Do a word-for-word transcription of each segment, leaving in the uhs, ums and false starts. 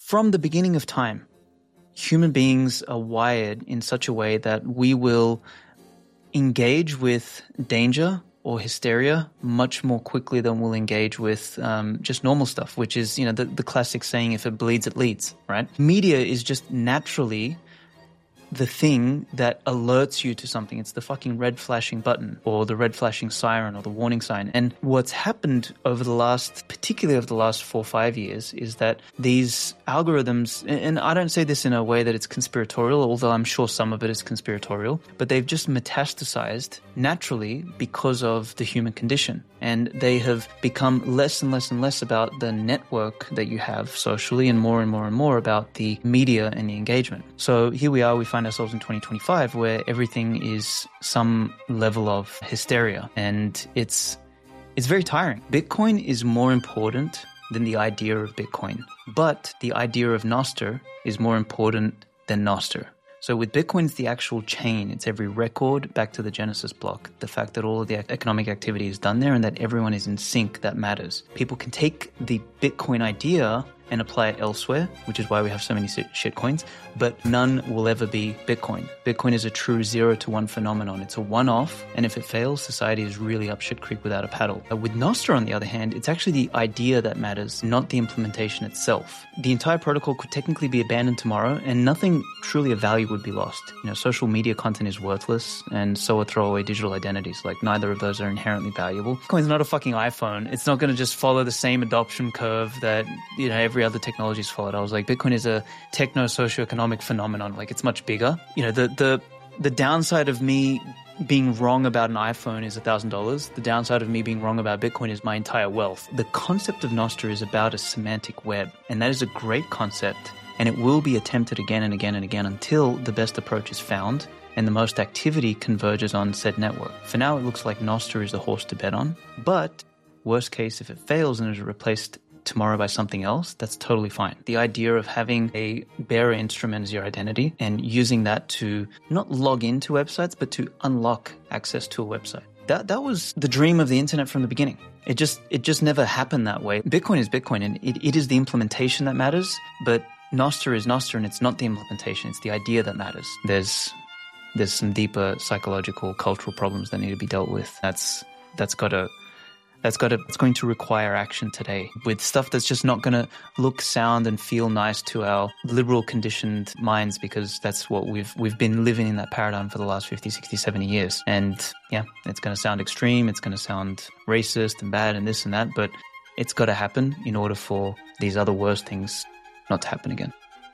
from the beginning of time, human beings are wired in such a way that we will engage with danger or hysteria much more quickly than we'll engage with um, just normal stuff, which is, you know, the, the classic saying, if it bleeds, it leads, right? Media is just naturally the thing that alerts you to something. It's the fucking red flashing button or the red flashing siren or the warning sign. And what's happened over the last, particularly over the last four or five years, is that these algorithms, and I don't say this in a way that it's conspiratorial, although I'm sure some of it is conspiratorial, but they've just metastasized naturally because of the human condition. And they have become less and less and less about the network that you have socially and more and more and more about the media and the engagement. So here we are, we find ourselves in twenty twenty-five where everything is some level of hysteria, and it's it's very tiring. Bitcoin is more important than the idea of Bitcoin, but the idea of Nostr is more important than Nostr. So with Bitcoin, it's the actual chain. It's every record back to the Genesis block. The fact that all of the economic activity is done there and that everyone is in sync, that matters. People can take the Bitcoin idea and apply it elsewhere, which is why we have so many shit coins, but none will ever be Bitcoin. Bitcoin is a true zero to one phenomenon. It's a one-off, and if it fails, society is really up shit creek without a paddle. With Nostr, on the other hand, it's actually the idea that matters, not the implementation itself. The entire protocol could technically be abandoned tomorrow, and nothing truly of value would be lost. You know, social media content is worthless, and so are throwaway digital identities. Like, neither of those are inherently valuable. Bitcoin's not a fucking iPhone. It's not going to just follow the same adoption curve that, you know, every other technologies followed. I was like, Bitcoin is a techno socioeconomic phenomenon. Like, it's much bigger. You know, the the the downside of me being wrong about an iPhone is a thousand dollars. The downside of me being wrong about Bitcoin is my entire wealth. The concept of Nostr is about a semantic web, and that is a great concept, and it will be attempted again and again and again until the best approach is found and the most activity converges on said network. For now, it looks like Nostr is the horse to bet on, but worst case, if it fails and is replaced tomorrow by something else, that's totally fine. The idea of having a bearer instrument as your identity and using that to not log into websites, but to unlock access to a website. That that was the dream of the internet from the beginning. It just it just never happened that way. Bitcoin is Bitcoin, and it, it is the implementation that matters, but Nostr is Nostr, and it's not the implementation, it's the idea that matters. There's there's some deeper psychological, cultural problems that need to be dealt with. That's that's got to That's got to, it's going to require action today with stuff that's just not going to look, sound, and feel nice to our liberal conditioned minds, because that's what we've we've been living in that paradigm for the last fifty, sixty, seventy years. And yeah, it's going to sound extreme, it's going to sound racist and bad and this and that, but it's got to happen in order for these other worse things not to happen again.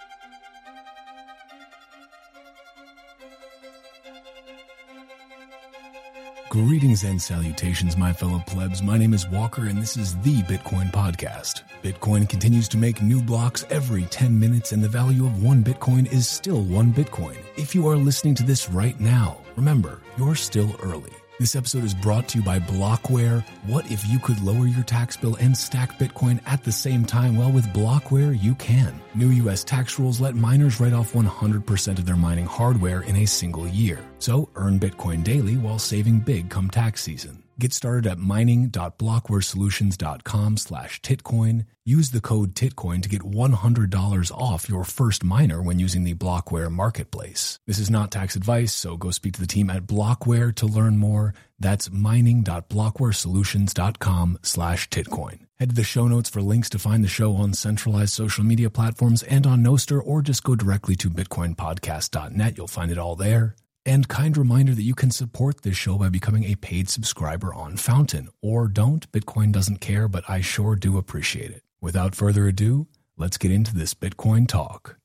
Greetings and salutations, my fellow plebs. My name is Walker, and this is the Bitcoin Podcast. Bitcoin continues to make new blocks every ten minutes, and the value of one Bitcoin is still one Bitcoin. If you are listening to this right now, remember, you're still early. This episode is brought to you by Blockware. What if you could lower your tax bill and stack Bitcoin at the same time? Well, with Blockware, you can. New U S tax rules let miners write off one hundred percent of their mining hardware in a single year. So earn Bitcoin daily while saving big come tax season. Get started at mining.blockwaresolutions.com slash Titcoin. Use the code Titcoin to get one hundred dollars off your first miner when using the Blockware marketplace. This is not tax advice, so go speak to the team at Blockware to learn more. That's mining.blockwaresolutions.com slash Titcoin. Head to the show notes for links to find the show on centralized social media platforms and on Nostr, or just go directly to bitcoin podcast dot net. You'll find it all there. And kind reminder that you can support this show by becoming a paid subscriber on Fountain. Or don't, Bitcoin doesn't care, but I sure do appreciate it. Without further ado, let's get into this Bitcoin talk.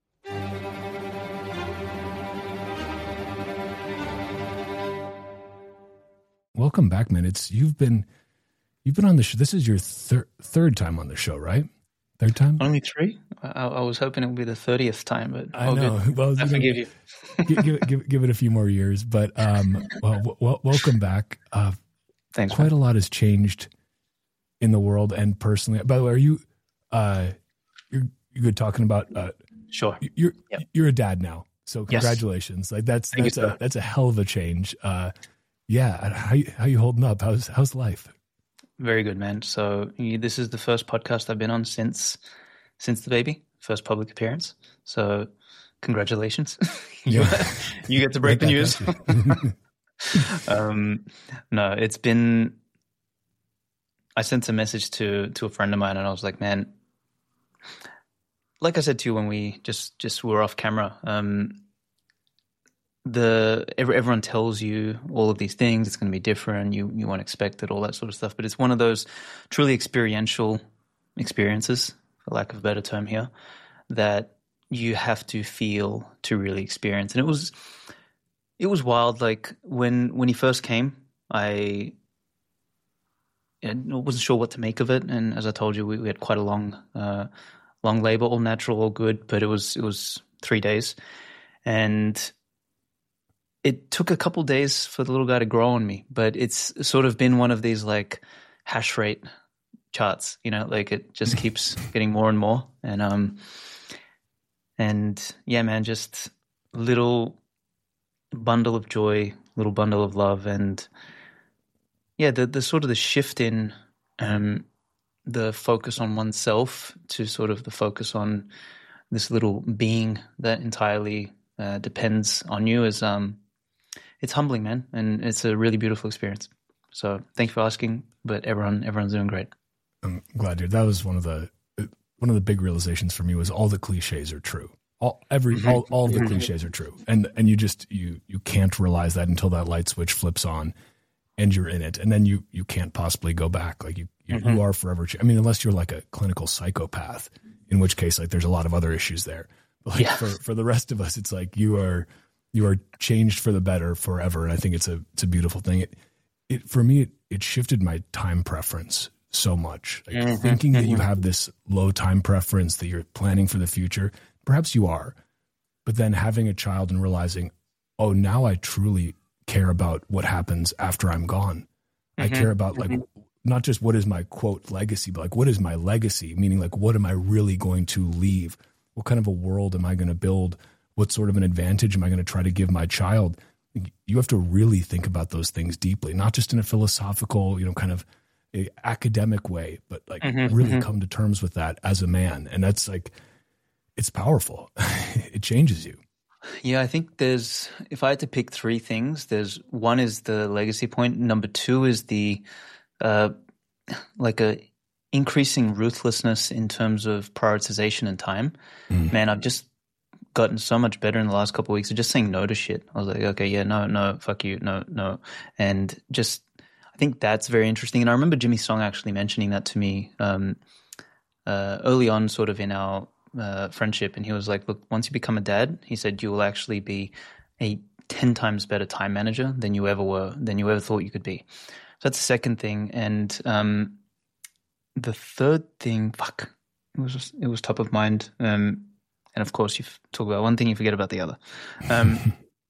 Welcome back, man. It's you've been you've been on the show. This is your thir- third time on the show, right? Third time? Only three? I, I was hoping it would be the thirtieth time, but I know. Good. Well, I forgive you. give, give, give, give it a few more years, but um, well, w- w- welcome back. Uh, Thanks. Quite man. a lot has changed in the world and personally. By the way, are you uh, you're you good talking about? Uh, sure. You're yep. you're a dad now, so congratulations. Yes. Like that's Thank that's you, a sir. that's a hell of a change. Uh, yeah. How you, how you holding up? How's how's life? Very good, man. So this is the first podcast I've been on since since the baby. first public appearance. So congratulations. Yeah. you, you get to break the news. um, no, it's been, I sent a message to, to a friend of mine and I was like, man, like I said to you when we just, just were off camera, um, the every, everyone tells you all of these things. It's going to be different. You you won't expect it, all that sort of stuff. But it's one of those truly experiential experiences, for lack of a better term here, that you have to feel to really experience. And it was it was wild. Like when when he first came, I, I wasn't sure what to make of it. And as I told you, we, we had quite a long uh, long labor, all natural, all good. But it was it was three days, and it took a couple days for the little guy to grow on me, but it's sort of been one of these like hash rate charts, you know, like it just keeps getting more and more. And, um, and yeah, man, just little bundle of joy, little bundle of love. And yeah, the, the sort of the shift in, um, the focus on oneself to sort of the focus on this little being that entirely, uh, depends on you is, um, it's humbling, man, and it's a really beautiful experience. So thank you for asking, but everyone, everyone's doing great. I'm glad, dude. That was one of the one of the big realizations for me was all the cliches are true. All every all, all of the cliches are true, and and you just you you can't realize that until that light switch flips on, and you're in it, and then you you can't possibly go back. Like you you, mm-hmm. you are forever. I mean, unless you're like a clinical psychopath, in which case like there's a lot of other issues there. But like yeah. for for the rest of us, it's like you are. You are changed for the better forever. And I think it's a, it's a beautiful thing. It, it, for me, it, it shifted my time preference so much. Like mm-hmm. thinking that you have this low time preference, that you're planning for the future, perhaps you are, but then having a child and realizing, oh, now I truly care about what happens after I'm gone. Mm-hmm. I care about like, mm-hmm. not just what is my quote legacy, but like, what is my legacy? Meaning like, what am I really going to leave? What kind of a world am I going to build? What sort of an advantage am I going to try to give my child? You have to really think about those things deeply, not just in a philosophical, you know, kind of a academic way, but like mm-hmm, really mm-hmm. come to terms with that as a man. And that's like, it's powerful. It changes you. Yeah, I think there's, if I had to pick three things, there's one is the legacy point. Number two is the, uh, like a increasing ruthlessness in terms of prioritization and time. Mm. Man, I've just gotten so much better in the last couple of weeks of just saying no to shit. I was like, okay, yeah, no, no, fuck you, no, no. And just, I think that's very interesting. And I remember Jimmy Song actually mentioning that to me um, uh, early on sort of in our uh, friendship. And he was like, look, once you become a dad, he said, you will actually be a ten times better time manager than you ever were, than you ever thought you could be. So that's the second thing. And um, the third thing, fuck, it was just, it was top of mind. Um, And of course, you talk about one thing, you forget about the other. Um,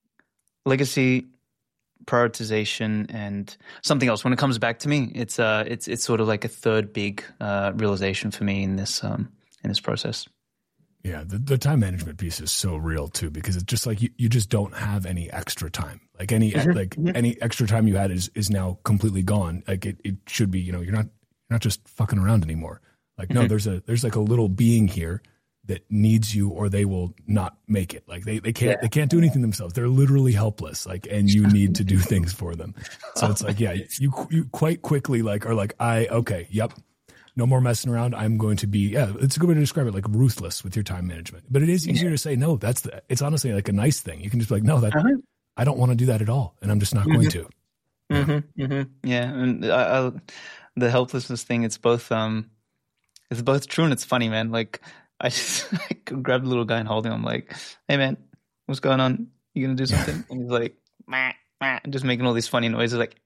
legacy, prioritization, and something else. When it comes back to me, it's uh, it's it's sort of like a third big uh, realization for me in this um, in this process. Yeah, the, the time management piece is so real too, because it's just like you, you just don't have any extra time. Like any mm-hmm. like mm-hmm. any extra time you had is is now completely gone. Like it, it should be. You know, you're not you're not just fucking around anymore. Like no, mm-hmm. there's a there's like a little being here that needs you, or they will not make it. Like they, they can't, yeah. they can't do anything themselves. They're literally helpless. Like, and you need to do things for them. So it's like, yeah, you, you quite quickly like, are like, I, okay, yep. No more messing around. I'm going to be, yeah, it's a good way to describe it, like ruthless with your time management. But it is easier to say, no, that's the, it's honestly like a nice thing. You can just be like, no, that, uh-huh. I don't want to do that at all. And I'm just not mm-hmm. going to. Yeah. Mm-hmm, mm-hmm. Yeah. And I, I, the helplessness thing, it's both, um, it's both true and it's funny, man. Like, I just like, grabbed the little guy and hold him. I'm like, hey, man, what's going on? You going to do something? And he's like, meh, meh, just making all these funny noises. Like,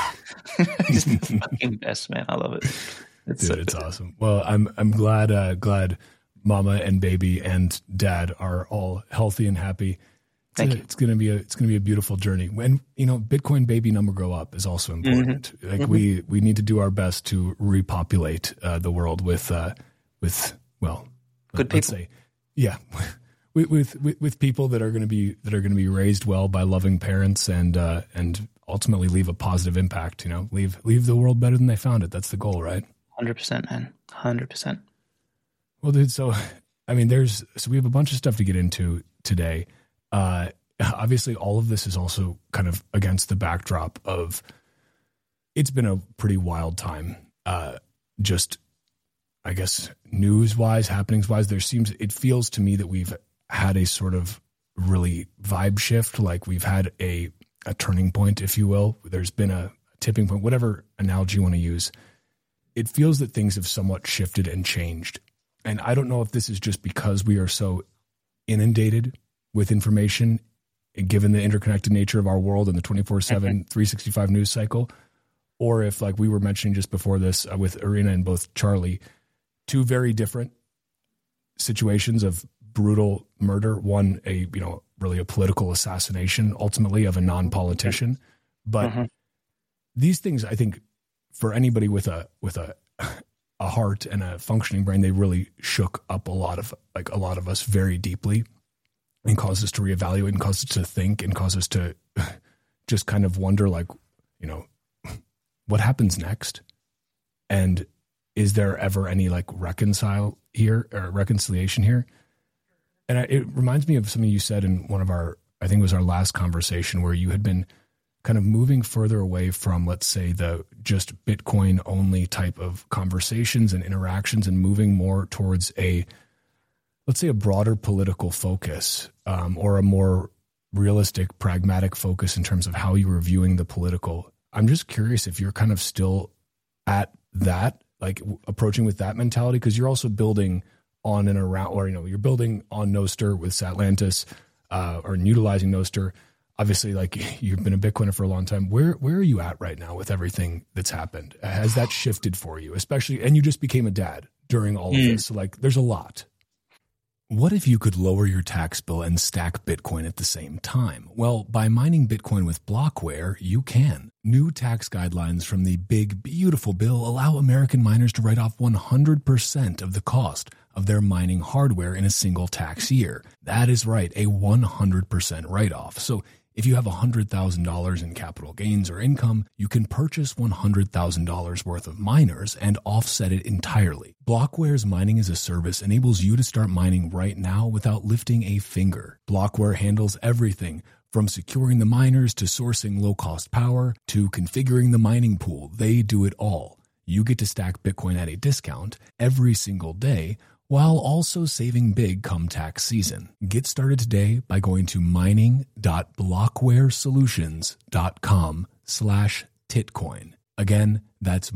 just the fucking best, man. I love it. It's, Dude, so it's awesome. Well, I'm I'm glad uh, glad mama and baby and dad are all healthy and happy. It's Thank a, you. It's gonna be a it's gonna be a beautiful journey. When you know Bitcoin baby number grow up is also important. Mm-hmm. Like mm-hmm. we we need to do our best to repopulate uh, the world with uh, with well. Good Let's people. Say, yeah, with, with with people that are going to be that are going to be raised well by loving parents and uh, and ultimately leave a positive impact. You know, leave leave the world better than they found it. That's the goal, right? Hundred percent, man. Hundred percent. Well, dude. So I mean, there's, so we have a bunch of stuff to get into today. Uh, obviously all of this is also kind of against the backdrop of, it's been a pretty wild time. Uh, just, I guess, news wise, happenings wise, there seems, it feels to me that we've had a sort of really vibe shift. Like we've had a, a turning point, if you will. There's been a tipping point, whatever analogy you want to use. It feels that things have somewhat shifted and changed. And I don't know if this is just because we are so inundated with information, given the interconnected nature of our world and the twenty-four seven, three sixty-five news cycle, or if, like we were mentioning just before this uh, with Irina and both Charlie, two very different situations of brutal murder. One, a, you know, really a political assassination, ultimately, of a non-politician. But mm-hmm. these things, I think, for anybody with a with a a heart and a functioning brain, they really shook up a lot of like a lot of us very deeply, and caused us to reevaluate and caused us to think and caused us to just kind of wonder, like, you know, what happens next? And is there ever any like reconcile here or reconciliation here? And it reminds me of something you said in one of our, I think it was our last conversation, where you had been kind of moving further away from, let's say, the just Bitcoin only type of conversations and interactions, and moving more towards a, let's say, a broader political focus, um, or a more realistic, pragmatic focus in terms of how you were viewing the political. I'm just curious if you're kind of still at that, like approaching with that mentality, because you're also building on and around, or, you know, you're building on Nostr with Satlantis, uh, or utilizing Nostr. Obviously, like, you've been a Bitcoiner for a long time. Where where are you at right now with everything that's happened? Has that shifted for you, especially, and you just became a dad during all of mm. this. So, like, there's a lot. What if you could lower your tax bill and stack Bitcoin at the same time? Well, by mining Bitcoin with Blockware, you can. New tax guidelines from the Big Beautiful Bill allow American miners to write off one hundred percent of the cost of their mining hardware in a single tax year. That is right, a one hundred percent write-off. So if you have one hundred thousand dollars in capital gains or income, you can purchase one hundred thousand dollars worth of miners and offset it entirely. Blockware's mining as a service enables you to start mining right now without lifting a finger. Blockware handles everything from securing the miners to sourcing low-cost power to configuring the mining pool. They do it all. You get to stack Bitcoin at a discount every single day, while also saving big come tax season. Get started today by going to mining.blockwaresolutions.com slash titcoin. Again, that's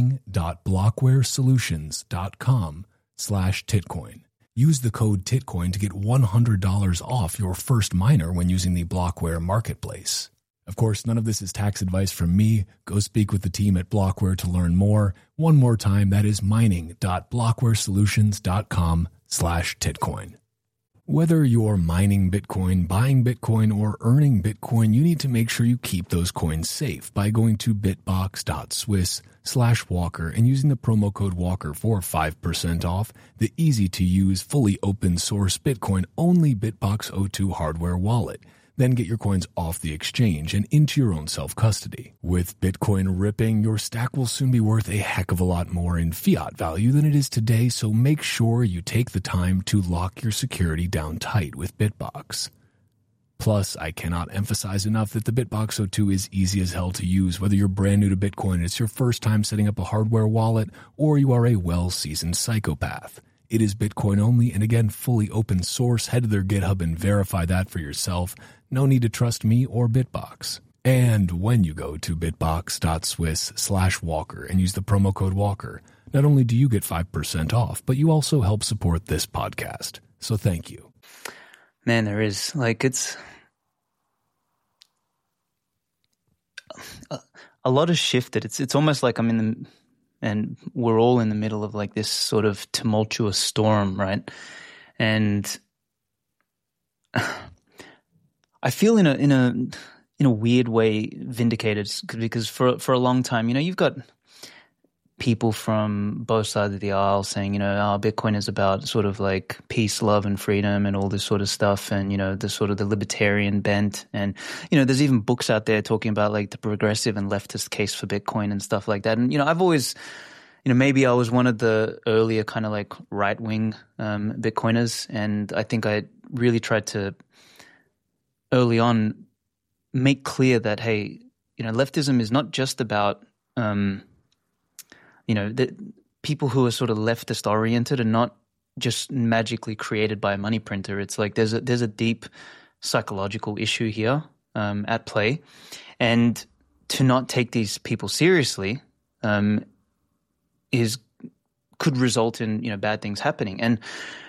mining.blockwaresolutions.com slash titcoin. Use the code titcoin to get one hundred dollars off your first miner when using the Blockware marketplace. Of course, none of this is tax advice from me. Go speak with the team at Blockware to learn more. One more time, that is mining.blockwaresolutions.com slash titcoin. Whether you're mining Bitcoin, buying Bitcoin, or earning Bitcoin, you need to make sure you keep those coins safe by going to bitbox.swiss slash Walker and using the promo code Walker for five percent off the easy-to-use, fully open-source Bitcoin-only Bitbox O two hardware wallet. Then get your coins off the exchange and into your own self-custody. With Bitcoin ripping, your stack will soon be worth a heck of a lot more in fiat value than it is today, so make sure you take the time to lock your security down tight with Bitbox. Plus, I cannot emphasize enough that the Bitbox O two is easy as hell to use, whether you're brand new to Bitcoin and it's your first time setting up a hardware wallet, or you are a well-seasoned psychopath. It is Bitcoin only, and again, fully open source. Head to their GitHub and verify that for yourself. No need to trust me or Bitbox. And when you go to bitbox.swiss slash Walker and use the promo code Walker, not only do you get five percent off, but you also help support this podcast. So thank you. Man, there is, like, it's... A, a lot has shifted. It's, it's almost like I'm in the... And we're all in the middle of like this sort of tumultuous storm, right? And I feel in a in a in a weird way vindicated, because for for a long time, you know, you've got people from both sides of the aisle saying, you know, oh, Bitcoin is about sort of like peace, love, and freedom and all this sort of stuff, and, you know, the sort of the libertarian bent. And, you know, there's even books out there talking about like the progressive and leftist case for Bitcoin and stuff like that. And, you know, I've always, you know, maybe I was one of the earlier kind of like right wing um, Bitcoiners, and I think I really tried to early on make clear that, hey, you know, leftism is not just about, um, you know, the people who are sort of leftist oriented are not just magically created by a money printer. It's like there's a there's a deep psychological issue here um, at play, and to not take these people seriously um, is could result in, you know, bad things happening. And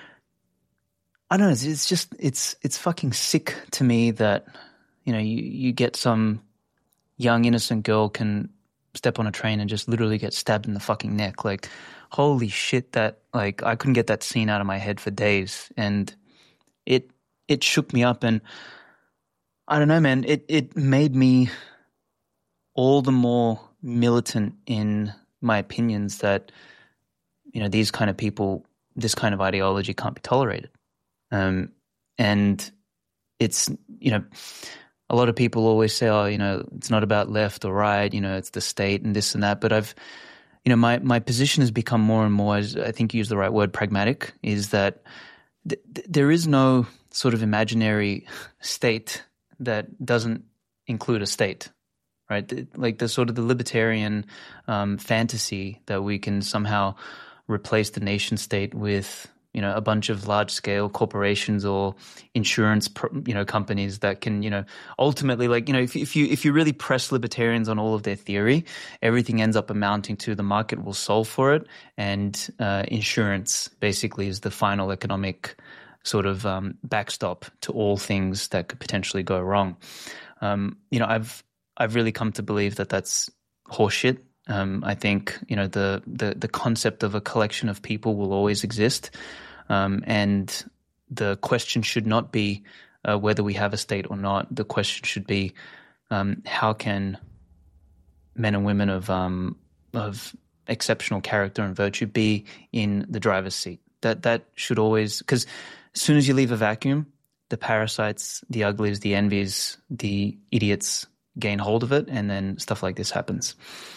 I don't know, it's, it's just it's it's fucking sick to me that, you know, you, you get some young innocent girl can step on a train and just literally get stabbed in the fucking neck. Like, holy shit, that, like, I couldn't get that scene out of my head for days, and it it shook me up. And I don't know, man, it it made me all the more militant in my opinions that, you know, these kind of people, this kind of ideology can't be tolerated. Um, and it's, you know, a lot of people always say, oh, you know, it's not about left or right, you know, it's the state and this and that. But I've, you know, my, my position has become more and more, as I think you use the right word, pragmatic, is that th- th- there is no sort of imaginary state that doesn't include a state, right? The, like the sort of the libertarian um, fantasy that we can somehow replace the nation state with, you know, a bunch of large scale corporations or insurance, you know, companies that can, you know, ultimately, like, you know, if, if you if you really press libertarians on all of their theory, everything ends up amounting to the market will solve for it, and uh, insurance basically is the final economic sort of um, backstop to all things that could potentially go wrong. Um, you know, I've I've really come to believe that that's horseshit. Um, I think, you know, the, the, the concept of a collection of people will always exist. Um, and the question should not be uh, whether we have a state or not. The question should be um, how can men and women of um, of exceptional character and virtue be in the driver's seat? That that should always, because as soon as you leave a vacuum, the parasites, the uglies, the envies, the idiots gain hold of it, and then stuff like this happens.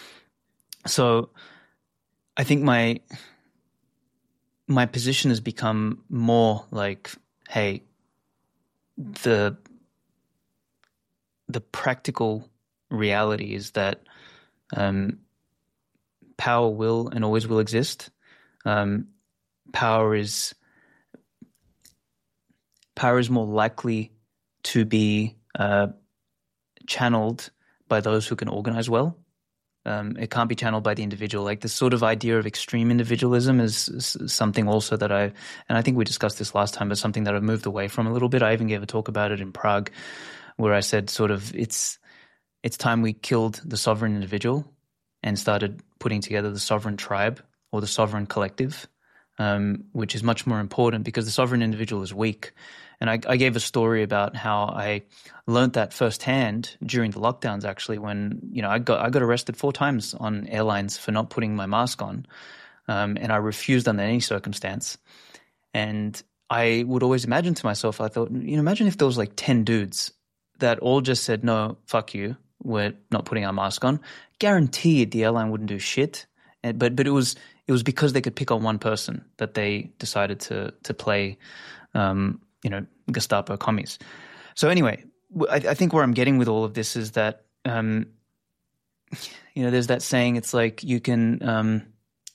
So I think my my position has become more like, hey, the the practical reality is that um, power will and always will exist. Um, power is power is more likely to be uh, channeled by those who can organize well. Um, it can't be channeled by the individual. Like this sort of idea of extreme individualism is, is something also that I, and I think we discussed this last time, but something that I've moved away from a little bit. I even gave a talk about it in Prague where I said sort of it's, it's time we killed the sovereign individual and started putting together the sovereign tribe or the sovereign collective, um, which is much more important because the sovereign individual is weak. And I, I gave a story about how I learned that firsthand during the lockdowns, actually, when, you know, I got I got arrested four times on airlines for not putting my mask on, um, and I refused under any circumstance. And I would always imagine to myself, I thought, you know, imagine if there was like ten dudes that all just said, no, fuck you, we're not putting our mask on. Guaranteed the airline wouldn't do shit. And, but but it was it was because they could pick on one person that they decided to to play, um, you know, Gestapo commies. So anyway, I, I think where I'm getting with all of this is that, um, you know, there's that saying, it's like you can, um,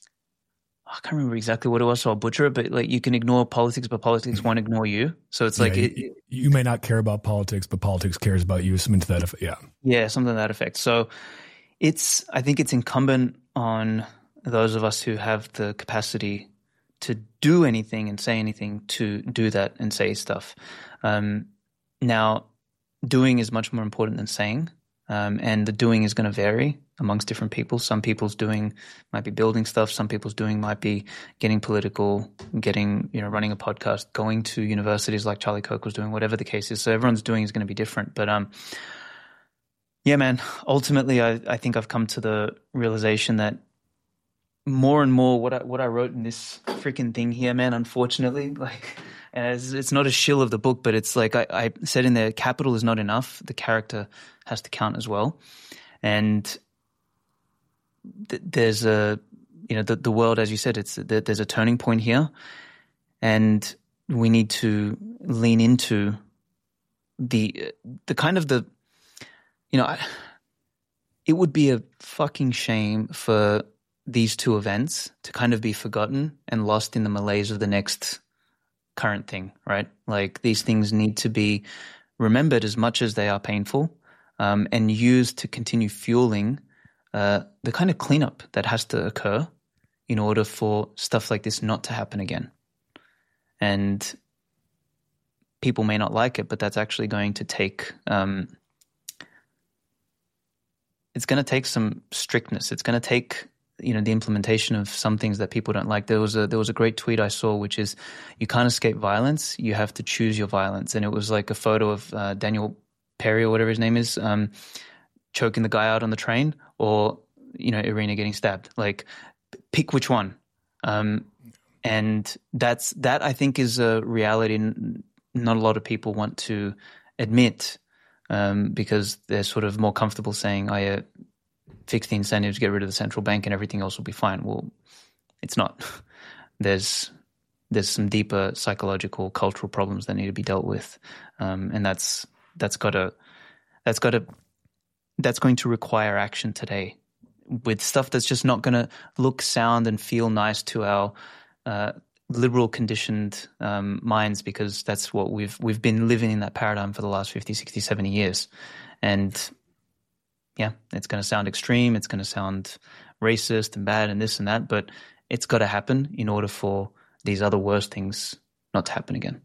I can't remember exactly what it was, so I'll butcher it, but like you can ignore politics, but politics won't ignore you. So it's like, yeah, it, you, you may not care about politics, but politics cares about you. Something to that effect. Yeah. Yeah, something to that effect. So it's, I think it's incumbent on those of us who have the capacity to do anything and say anything to do that and say stuff. Um, now, doing is much more important than saying, um, and the doing is going to vary amongst different people. Some people's doing might be building stuff. Some people's doing might be getting political, getting, you know, running a podcast, going to universities like Charlie Kirk was doing, whatever the case is. So everyone's doing is going to be different. But um, yeah, man, ultimately, I, I think I've come to the realization that more and more what I, what I wrote in this freaking thing here, man, unfortunately, like, and it's, it's not a shill of the book, but it's like I, I said in there, capital is not enough. The character has to count as well. And th- there's a you know, the, the world, as you said, it's there's a turning point here, and we need to lean into the the kind of the, you know, I, it would be a fucking shame for these two events to kind of be forgotten and lost in the malaise of the next current thing, right? Like, these things need to be remembered as much as they are painful, um, and used to continue fueling uh, the kind of cleanup that has to occur in order for stuff like this not to happen again. And people may not like it, but that's actually going to take um, it's going to take some strictness. It's going to take, you know, the implementation of some things that people don't like. There was a there was a great tweet I saw, which is, you can't escape violence, you have to choose your violence. And it was like a photo of uh, Daniel Perry, or whatever his name is, um, choking the guy out on the train, or, you know, Irina getting stabbed. Like, pick which one. Um, and that's that I think is a reality not a lot of people want to admit, um, because they're sort of more comfortable saying, oh yeah, fix the incentives, get rid of the central bank, and everything else will be fine. Well, it's not. There's there's some deeper psychological, cultural problems that need to be dealt with, um, and that's that's got to that's got to that's going to require action today, with stuff that's just not going to look, sound, and feel nice to our uh, liberal conditioned um, minds, because that's what we've we've been living in that paradigm for the last fifty, sixty, seventy years, and yeah, it's going to sound extreme, it's going to sound racist and bad and this and that, but it's got to happen in order for these other worse things not to happen again.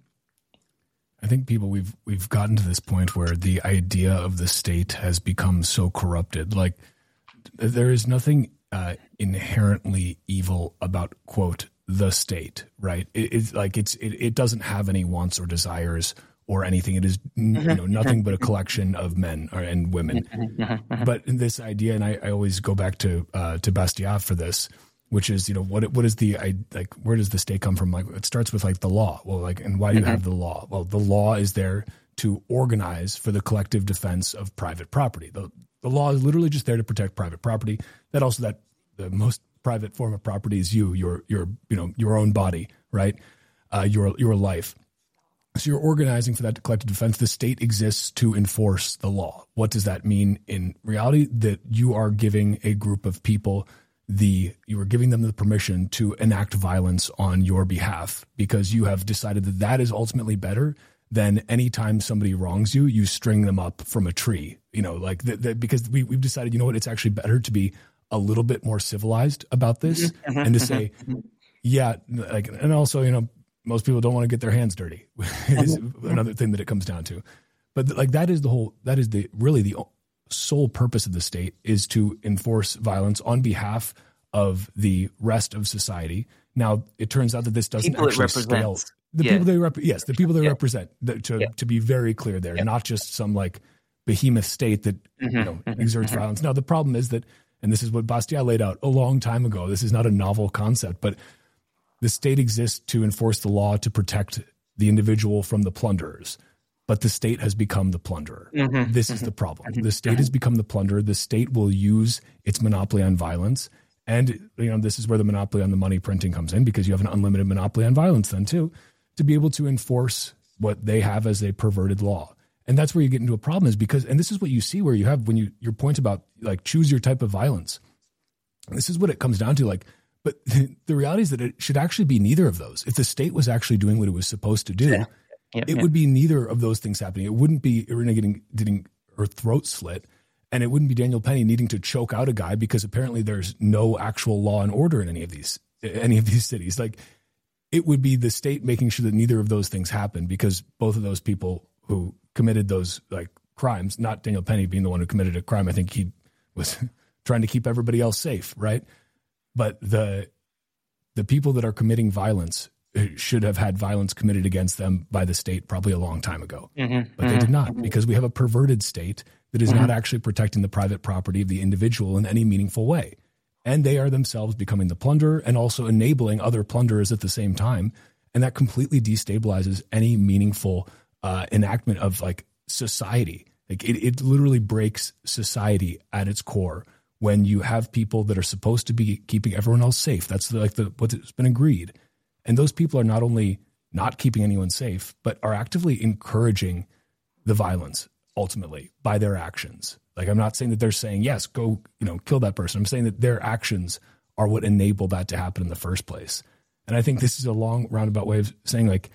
I think people, we've we've gotten to this point where the idea of the state has become so corrupted. Like, there is nothing uh, inherently evil about, quote, the state, right? It, it's like it's it, it doesn't have any wants or desires or anything. It is, you know, nothing but a collection of men or, and women. But in this idea, and I, I always go back to uh, to Bastiat for this, which is, you know, what what is the I, like where does the state come from? Like, it starts with like the law. Well, like, and why do you have the law? Well, the law is there to organize for the collective defense of private property. The the law is literally just there to protect private property. That also that the most private form of property is you, your your you know your own body, right? Uh, your your life. So you're organizing for that collective defense. The state exists to enforce the law. What does that mean in reality? That you are giving a group of people the you are giving them the permission to enact violence on your behalf, because you have decided that that is ultimately better than any time somebody wrongs you, you string them up from a tree. You know, like the, the, because we we've decided, you know what, it's actually better to be a little bit more civilized about this and to say, yeah, like, and also, you know, most people don't want to get their hands dirty is another thing that it comes down to. But like, that is the whole, that is the really the sole purpose of the state, is to enforce violence on behalf of the rest of society. Now, it turns out that this doesn't people actually scale. The yeah. people they rep- yes, the people they yeah. represent, the, to, yeah. to be very clear there, yeah. not just some like behemoth state that mm-hmm. you know, exerts mm-hmm. violence. Now, the problem is that, and this is what Bastiat laid out a long time ago, this is not a novel concept, but the state exists to enforce the law to protect the individual from the plunderers. But the state has become the plunderer. Mm-hmm. This is the problem. The state has become the plunderer. The state will use its monopoly on violence. And, you know, this is where the monopoly on the money printing comes in, because you have an unlimited monopoly on violence then too, to be able to enforce what they have as a perverted law. And that's where you get into a problem, is because, and this is what you see where you have, when you, your point about like, choose your type of violence. This is what it comes down to. Like, but the reality is that it should actually be neither of those. If the state was actually doing what it was supposed to do, yeah. Yep, it yep. would be neither of those things happening. It wouldn't be Irina getting, getting her throat slit, and it wouldn't be Daniel Penny needing to choke out a guy because apparently there's no actual law and order in any of these any of these cities. Like, it would be the state making sure that neither of those things happen, because both of those people who committed those like crimes, not Daniel Penny being the one who committed a crime, I think he was trying to keep everybody else safe, right? But the the people that are committing violence should have had violence committed against them by the state probably a long time ago. Mm-hmm. But they did not, because we have a perverted state that is mm-hmm. not actually protecting the private property of the individual in any meaningful way. And they are themselves becoming the plunderer and also enabling other plunderers at the same time. And that completely destabilizes any meaningful uh, enactment of like society. Like it, it literally breaks society at its core when you have people that are supposed to be keeping everyone else safe. That's the, like the what's been agreed. And those people are not only not keeping anyone safe, but are actively encouraging the violence ultimately by their actions. Like, I'm not saying that they're saying, yes, go, you know, kill that person. I'm saying that their actions are what enable that to happen in the first place. And I think this is a long roundabout way of saying, like,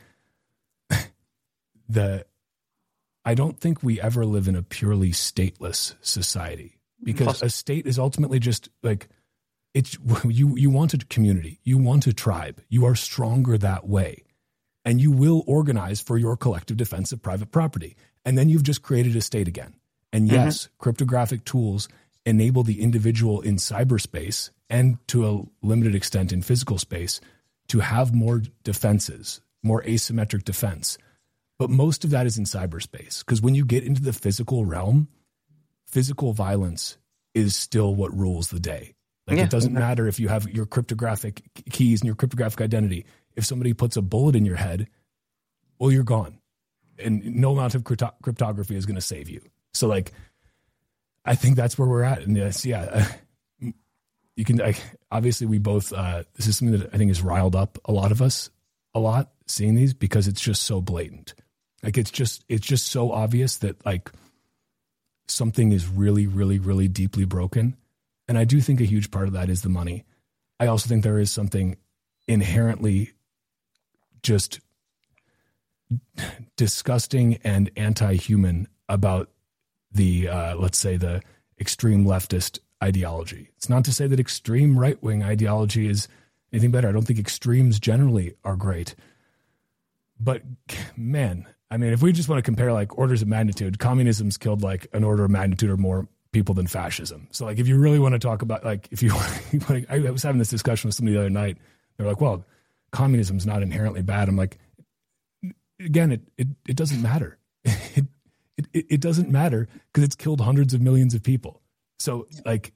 the, I don't think we ever live in a purely stateless society, because a state is ultimately just like, it's, you, you want a community, you want a tribe, you are stronger that way, and you will organize for your collective defense of private property. And then you've just created a state again. And yes, mm-hmm. cryptographic tools enable the individual in cyberspace and to a limited extent in physical space to have more defenses, more asymmetric defense. But most of that is in cyberspace, because when you get into the physical realm, physical violence is still what rules the day. Like, yeah, it doesn't okay. matter if you have your cryptographic keys and your cryptographic identity. If somebody puts a bullet in your head, well, you're gone. And no amount of crypto- cryptography is going to save you. So, like, I think that's where we're at. And yes, yeah, uh, you can, like, obviously we both, uh, this is something that I think has riled up a lot of us a lot, seeing these, because it's just so blatant. Like, it's just, it's just so obvious that, like, something is really, really, really deeply broken. And I do think a huge part of that is the money. I also think there is something inherently just disgusting and anti-human about the, uh, let's say, the extreme leftist ideology. It's not to say that extreme right-wing ideology is anything better. I don't think extremes generally are great. But, man, I mean, if we just want to compare, like, orders of magnitude, communism's killed, like, an order of magnitude or more people than fascism. So, like, if you really want to talk about, like, if you like, I was having this discussion with somebody the other night. They're like, well, communism's not inherently bad. I'm like, again, it it, it doesn't matter. It, it it doesn't matter, because it's killed hundreds of millions of people. So, like,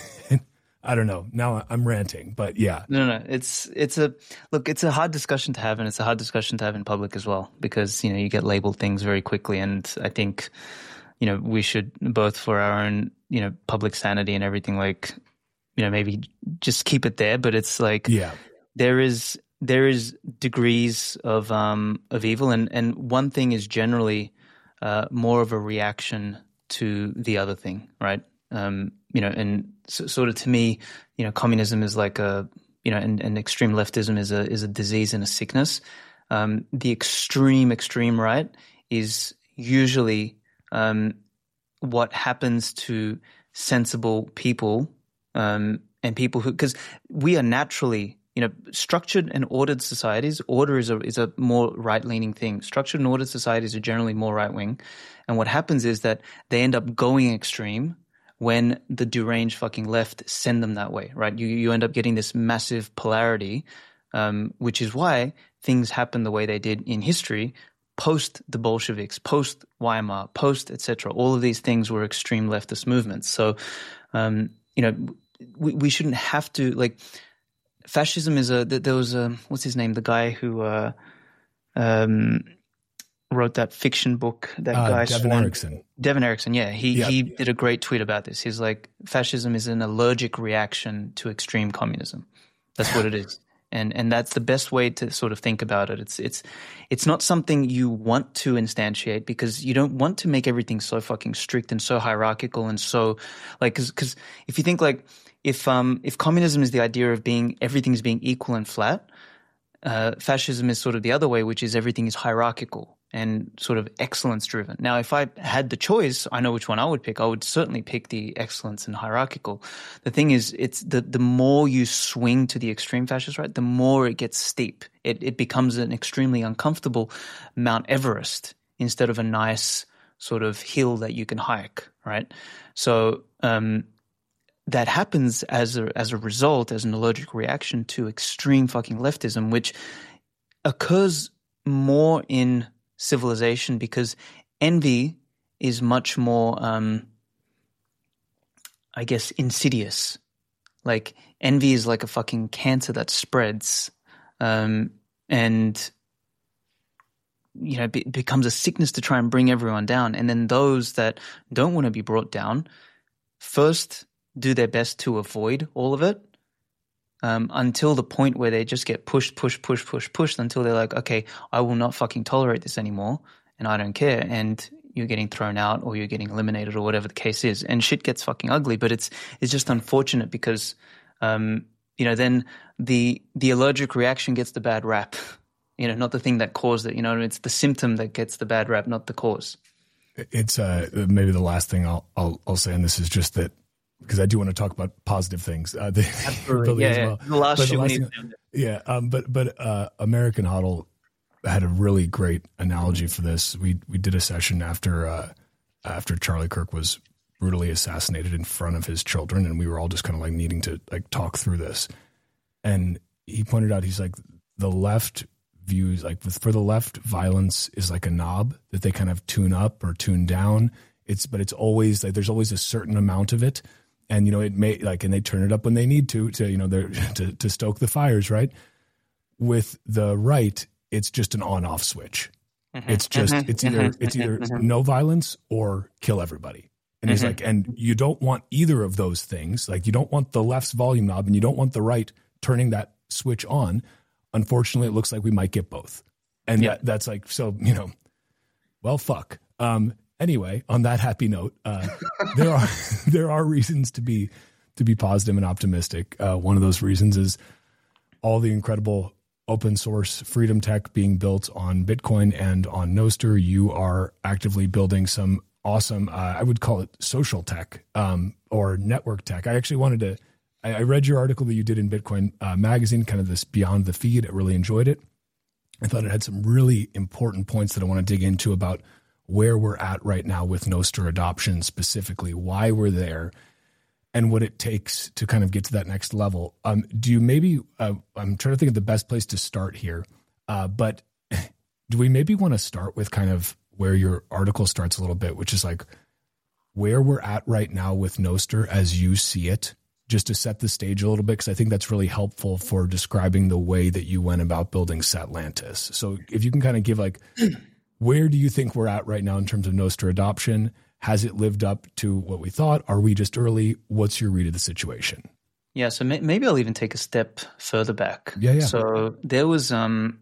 I don't know. Now I'm ranting, but yeah. No, no, it's it's a look. It's a hard discussion to have, and it's a hard discussion to have in public as well, because, you know, you get labeled things very quickly, and I think, you know, we should both, for our own, you know, public sanity and everything, like, you know, maybe just keep it there. But it's like, yeah, there is there is degrees of um of evil, and and one thing is generally uh, more of a reaction to the other thing, right? Um, you know, and so, sort of to me, you know, communism is like a, you know, and, and extreme leftism is a is a disease and a sickness. Um, the extreme extreme right is usually um, what happens to sensible people um, and people who, because we are naturally, you know, structured and ordered societies. Order is a is a more right-leaning thing. Structured and ordered societies are generally more right-wing. And what happens is that they end up going extreme when the deranged fucking left send them that way, right? You you end up getting this massive polarity, um, which is why things happen the way they did in history, post the Bolsheviks, post Weimar, post et cetera. All of these things were extreme leftist movements. So, um, you know, we we shouldn't have to, like, fascism is a, there was a, what's his name? The guy who uh, um, wrote that fiction book, that uh, guy. Devin Swan, Erickson. Devin Erickson, yeah. He, yep. he did a great tweet about this. He's like, fascism is an allergic reaction to extreme communism. That's what it is. And and that's the best way to sort of think about it. It's it's it's not something you want to instantiate, because you don't want to make everything so fucking strict and so hierarchical and so, like, because because if you think, like, if um if communism is the idea of being, everything's being equal and flat, uh, fascism is sort of the other way, which is everything is hierarchical and sort of excellence driven. Now, if I had the choice, I know which one I would pick. I would certainly pick the excellence and hierarchical. The thing is, it's the, the more you swing to the extreme fascist right, the more it gets steep. It, it becomes an extremely uncomfortable Mount Everest instead of a nice sort of hill that you can hike, right? So, um, that happens as a, as a result, as an allergic reaction to extreme fucking leftism, which occurs more in civilization, because envy is much more, um, I guess, insidious. Like, envy is like a fucking cancer that spreads, um, and, you know, it becomes a sickness to try and bring everyone down. And then those that don't want to be brought down, first do their best to avoid all of it um, until the point where they just get pushed, pushed, pushed, pushed, pushed until they're like, okay, I will not fucking tolerate this anymore and I don't care. And you're getting thrown out or you're getting eliminated or whatever the case is. And shit gets fucking ugly, but it's it's just unfortunate because, um, you know, then the the allergic reaction gets the bad rap, you know, not the thing that caused it. You know, it's the symptom that gets the bad rap, not the cause. It's uh, maybe the last thing I'll, I'll, I'll say, and this is just that, because I do want to talk about positive things. Uh, the, Absolutely, yeah, well. yeah. The last, the last thing, yeah, um, but but uh, American Huddle had a really great analogy for this. We we did a session after uh, after Charlie Kirk was brutally assassinated in front of his children, and we were all just kind of like needing to like talk through this. And he pointed out, he's like, the left views, like for the left, violence is like a knob that they kind of tune up or tune down. It's but it's always like there's always a certain amount of it. And, you know, it may like, and they turn it up when they need to, to, you know, they're to, to stoke the fires, right? With the right, it's just an on off switch. Mm-hmm. It's just, mm-hmm. it's either, mm-hmm. it's either mm-hmm. no violence or kill everybody. And mm-hmm. he's like, and you don't want either of those things. Like you don't want the left's volume knob and you don't want the right turning that switch on. Unfortunately, it looks like we might get both. And yeah. that, that's like, so, you know, well, fuck. Um, Anyway, on that happy note, uh, there are there are reasons to be to be positive and optimistic. Uh, one of those reasons is all the incredible open source freedom tech being built on Bitcoin and on Nostr. You are actively building some awesome, uh, I would call it social tech um, or network tech. I actually wanted to. I, I read your article that you did in Bitcoin uh, Magazine, kind of this Beyond the Feed. I really enjoyed it. I thought it had some really important points that I want to dig into about where we're at right now with Nostr adoption, specifically why we're there and what it takes to kind of get to that next level. Um, do you maybe, uh, I'm trying to think of the best place to start here, uh, but do we maybe want to start with kind of where your article starts a little bit, which is like where we're at right now with Nostr as you see it, just to set the stage a little bit, because I think that's really helpful for describing the way that you went about building Satlantis. So if you can kind of give like, where do you think we're at right now in terms of Nostr adoption? Has it lived up to what we thought? Are we just early? What's your read of the situation? Yeah, so may- maybe I'll even take a step further back. Yeah, yeah. So there was, um,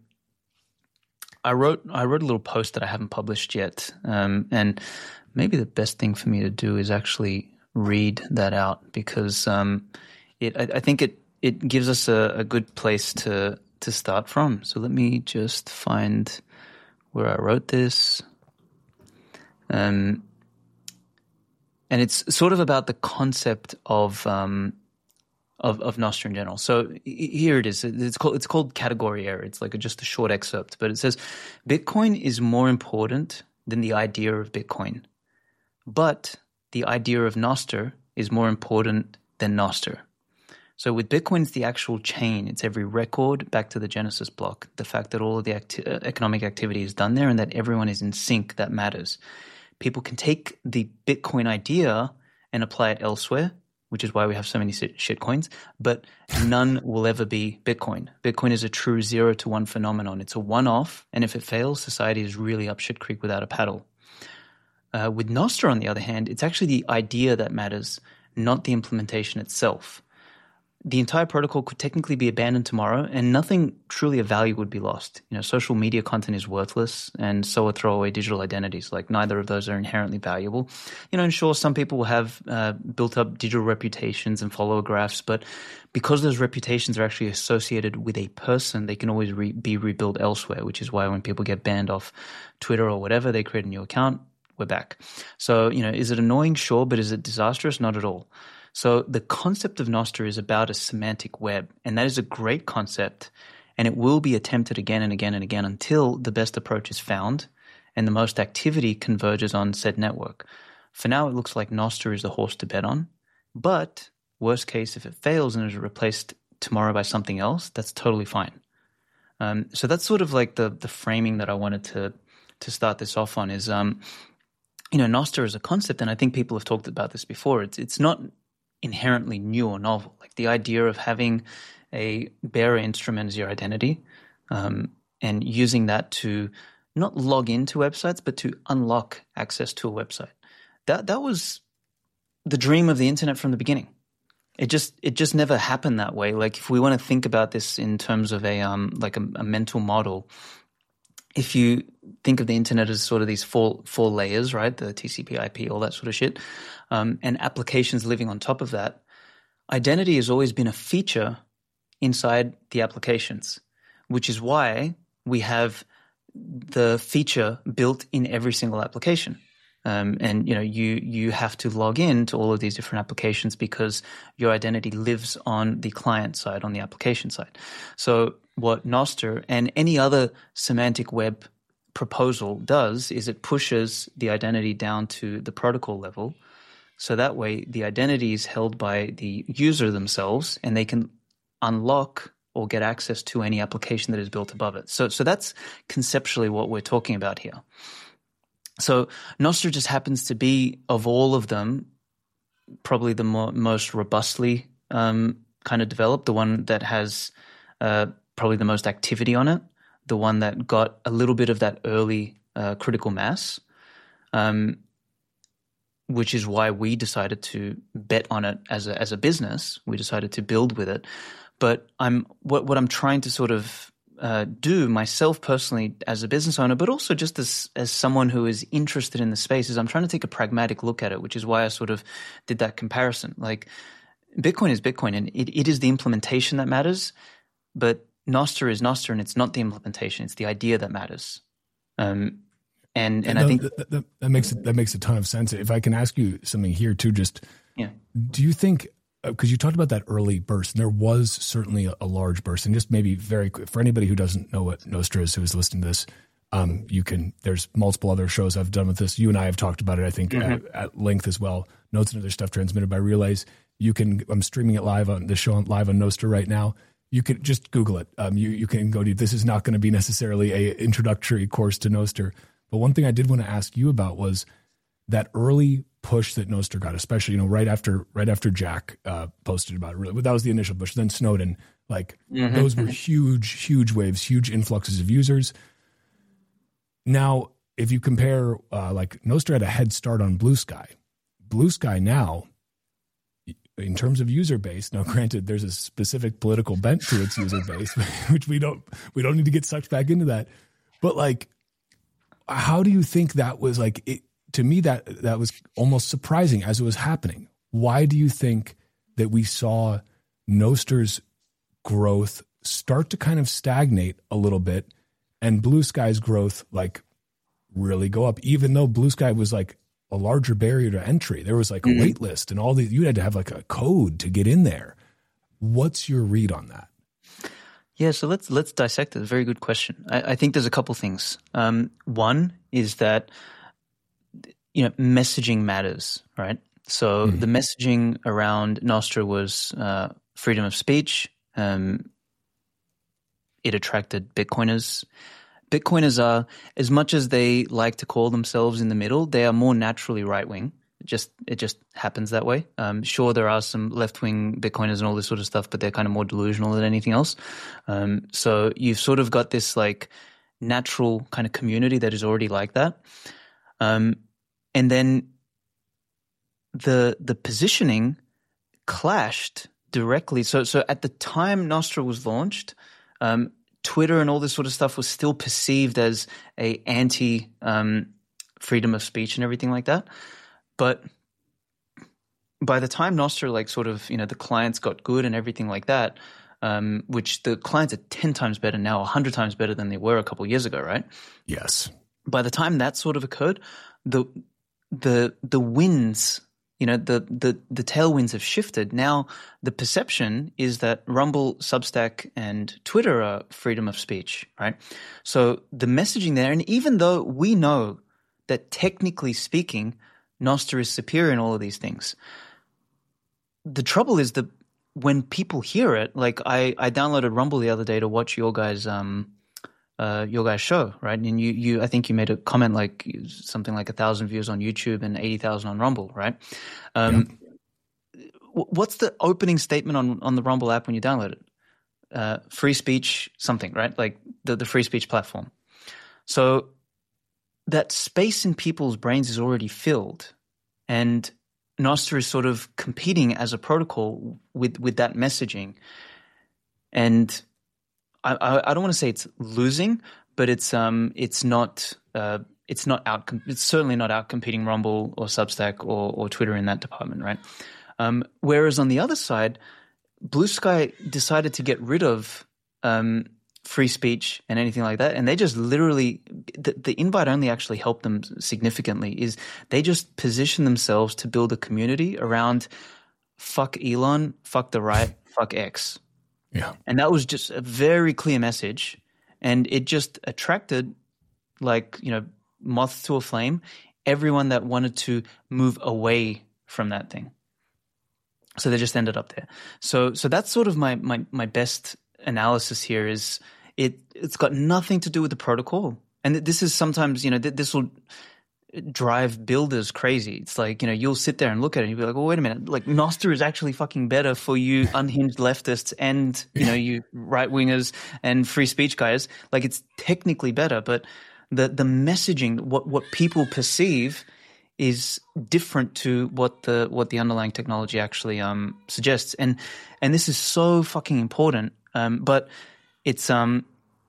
I wrote, I wrote a little post that I haven't published yet, um, and maybe the best thing for me to do is actually read that out because um, it, I, I think it it gives us a, a good place to to start from. So let me just find where I wrote this. Um, and it's sort of about the concept of, um, of, of Nostr in general. So here it is. It's called, it's called category error. It's like a, just a short excerpt, but it says, Bitcoin is more important than the idea of Bitcoin, but the idea of Nostr is more important than Nostr. So with Bitcoin, it's the actual chain. It's every record back to the Genesis block. The fact that all of the acti- economic activity is done there and that everyone is in sync, that matters. People can take the Bitcoin idea and apply it elsewhere, which is why we have so many shit coins, but none will ever be Bitcoin. Bitcoin is a true zero to one phenomenon. It's a one-off, and if it fails, society is really up shit creek without a paddle. Uh, with Nostr, on the other hand, it's actually the idea that matters, not the implementation itself. The entire protocol could technically be abandoned tomorrow and nothing truly of value would be lost. You know, social media content is worthless and so are throwaway digital identities. Like neither of those are inherently valuable. You know, and sure, some people will have uh, built up digital reputations and follower graphs, but because those reputations are actually associated with a person, they can always re- be rebuilt elsewhere, which is why when people get banned off Twitter or whatever, they create a new account, we're back. So, you know, is it annoying? Sure, but is it disastrous? Not at all. So the concept of Nostr is about a semantic web, and that is a great concept, and it will be attempted again and again and again until the best approach is found and the most activity converges on said network. For now, it looks like Nostr is the horse to bet on, but worst case, if it fails and is replaced tomorrow by something else, that's totally fine. Um, so that's sort of like the the framing that I wanted to to start this off on is, um, you know, Nostr as a concept, and I think people have talked about this before. It's it's not inherently new or novel. Like the idea of having a bearer instrument as your identity um, and using that to not log into websites, but to unlock access to a website. That that was the dream of the internet from the beginning. It just it just never happened that way. Like if we want to think about this in terms of a um like a, a mental model, if you think of the internet as sort of these four four layers, right? The T C P, I P, all that sort of shit, um, and applications living on top of that, identity has always been a feature inside the applications, which is why we have the feature built in every single application. Um, and you know, you you have to log in to all of these different applications because your identity lives on the client side, on the application side. So what Nostr and any other semantic web proposal does is it pushes the identity down to the protocol level. So that way the identity is held by the user themselves and they can unlock or get access to any application that is built above it. So so that's conceptually what we're talking about here. So Nostr just happens to be, of all of them, probably the mo- most robustly um, kind of developed, the one that has uh, probably the most activity on it, the one that got a little bit of that early uh, critical mass, um, which is why we decided to bet on it as a, as a business. We decided to build with it. But I'm what, what I'm trying to sort of Uh, do myself personally as a business owner, but also just as as someone who is interested in the space, is I'm trying to take a pragmatic look at it, which is why I sort of did that comparison. Like Bitcoin is Bitcoin and it, it is the implementation that matters, but Nostr is Nostr and it's not the implementation, it's the idea that matters. Um, and and no, I think that, that, that makes it, that makes a ton of sense. If I can ask you something here too, just yeah, do you think, because you talked about that early burst, and there was certainly a, a large burst, and just maybe very quick, for anybody who doesn't know what Nostr is, who is listening to this, um, you can, there's multiple other shows I've done with this. You and I have talked about it, I think, mm-hmm. at, at length as well. Notes and other stuff transmitted by Relays. You can, I'm streaming it live on the show live on Nostr right now. You can just Google it. Um, you, you can go to, this is not going to be necessarily a introductory course to Nostr. But one thing I did want to ask you about was that early push that Nostr got, especially, you know, right after right after Jack uh, posted about it. That was the initial push. Then Snowden, like mm-hmm. those were huge, huge waves, huge influxes of users. Now, if you compare, uh, like Nostr had a head start on Blue Sky. Blue Sky now, in terms of user base, now granted, there's a specific political bent to its user base, which we don't we don't need to get sucked back into that. But like, how do you think that was like? It, To me, that that was almost surprising as it was happening. Why do you think that we saw Nostr's growth start to kind of stagnate a little bit and Blue Sky's growth like really go up, even though Blue Sky was like a larger barrier to entry? There was like a mm-hmm. wait list and all these, you had to have like a code to get in there. What's your read on that? Yeah, so let's let's dissect it. Very good question. I, I think there's a couple things. Um, one is that, you know, messaging matters, right? So mm. the messaging around Nostr was uh, freedom of speech. Um, it attracted Bitcoiners. Bitcoiners are, as much as they like to call themselves in the middle, they are more naturally right-wing. It just it just happens that way. Um, sure, there are some left-wing Bitcoiners and all this sort of stuff, but they're kind of more delusional than anything else. Um, so you've sort of got this like natural kind of community that is already like that. Um, And then the the positioning clashed directly. So so at the time Nostr was launched, um, Twitter and all this sort of stuff was still perceived as a anti um, freedom of speech and everything like that. But by the time Nostr like sort of, you know, the clients got good and everything like that, um, which the clients are ten times better now, a hundred times better than they were a couple of years ago, right? Yes. By the time that sort of occurred, the the the winds, you know, the the the tailwinds have shifted. Now the perception is that Rumble, Substack, and Twitter are freedom of speech, right? So the messaging there, and even though we know that technically speaking, Nostr is superior in all of these things, the trouble is that when people hear it, like I, I downloaded Rumble the other day to watch your guys' um uh your guys' show, right? And you you I think you made a comment like something like a thousand views on YouTube and eighty thousand on Rumble, right? Um, yeah. What's the opening statement on on the Rumble app when you download it? Uh, free speech something, right? Like the the free speech platform. So that space in people's brains is already filled, and Nostr is sort of competing as a protocol with, with that messaging. And I, I, I don't want to say it's losing, but it's um it's not uh it's not out it's certainly not out competing Rumble or Substack or or Twitter in that department, right? Um, whereas on the other side, Blue Sky decided to get rid of um, free speech and anything like that, and they just literally the, the invite only actually helped them significantly. Is they just position themselves to build a community around fuck Elon, fuck the right, fuck X. Yeah, and that was just a very clear message, and it just attracted, like, you know, moth to a flame, everyone that wanted to move away from that thing. So they just ended up there. So so that's sort of my my my best analysis here. Is it it's got nothing to do with the protocol, and this is sometimes, you know, this will drive builders crazy. It's like, you know, you'll sit there and look at it and you'll be like, well, wait a minute, like Nostr is actually fucking better for you unhinged leftists and, you know, you right wingers and free speech guys. Like, it's technically better, but the the messaging, what what people perceive, is different to what the what the underlying technology actually um suggests. And and this is so fucking important. Um, but it's um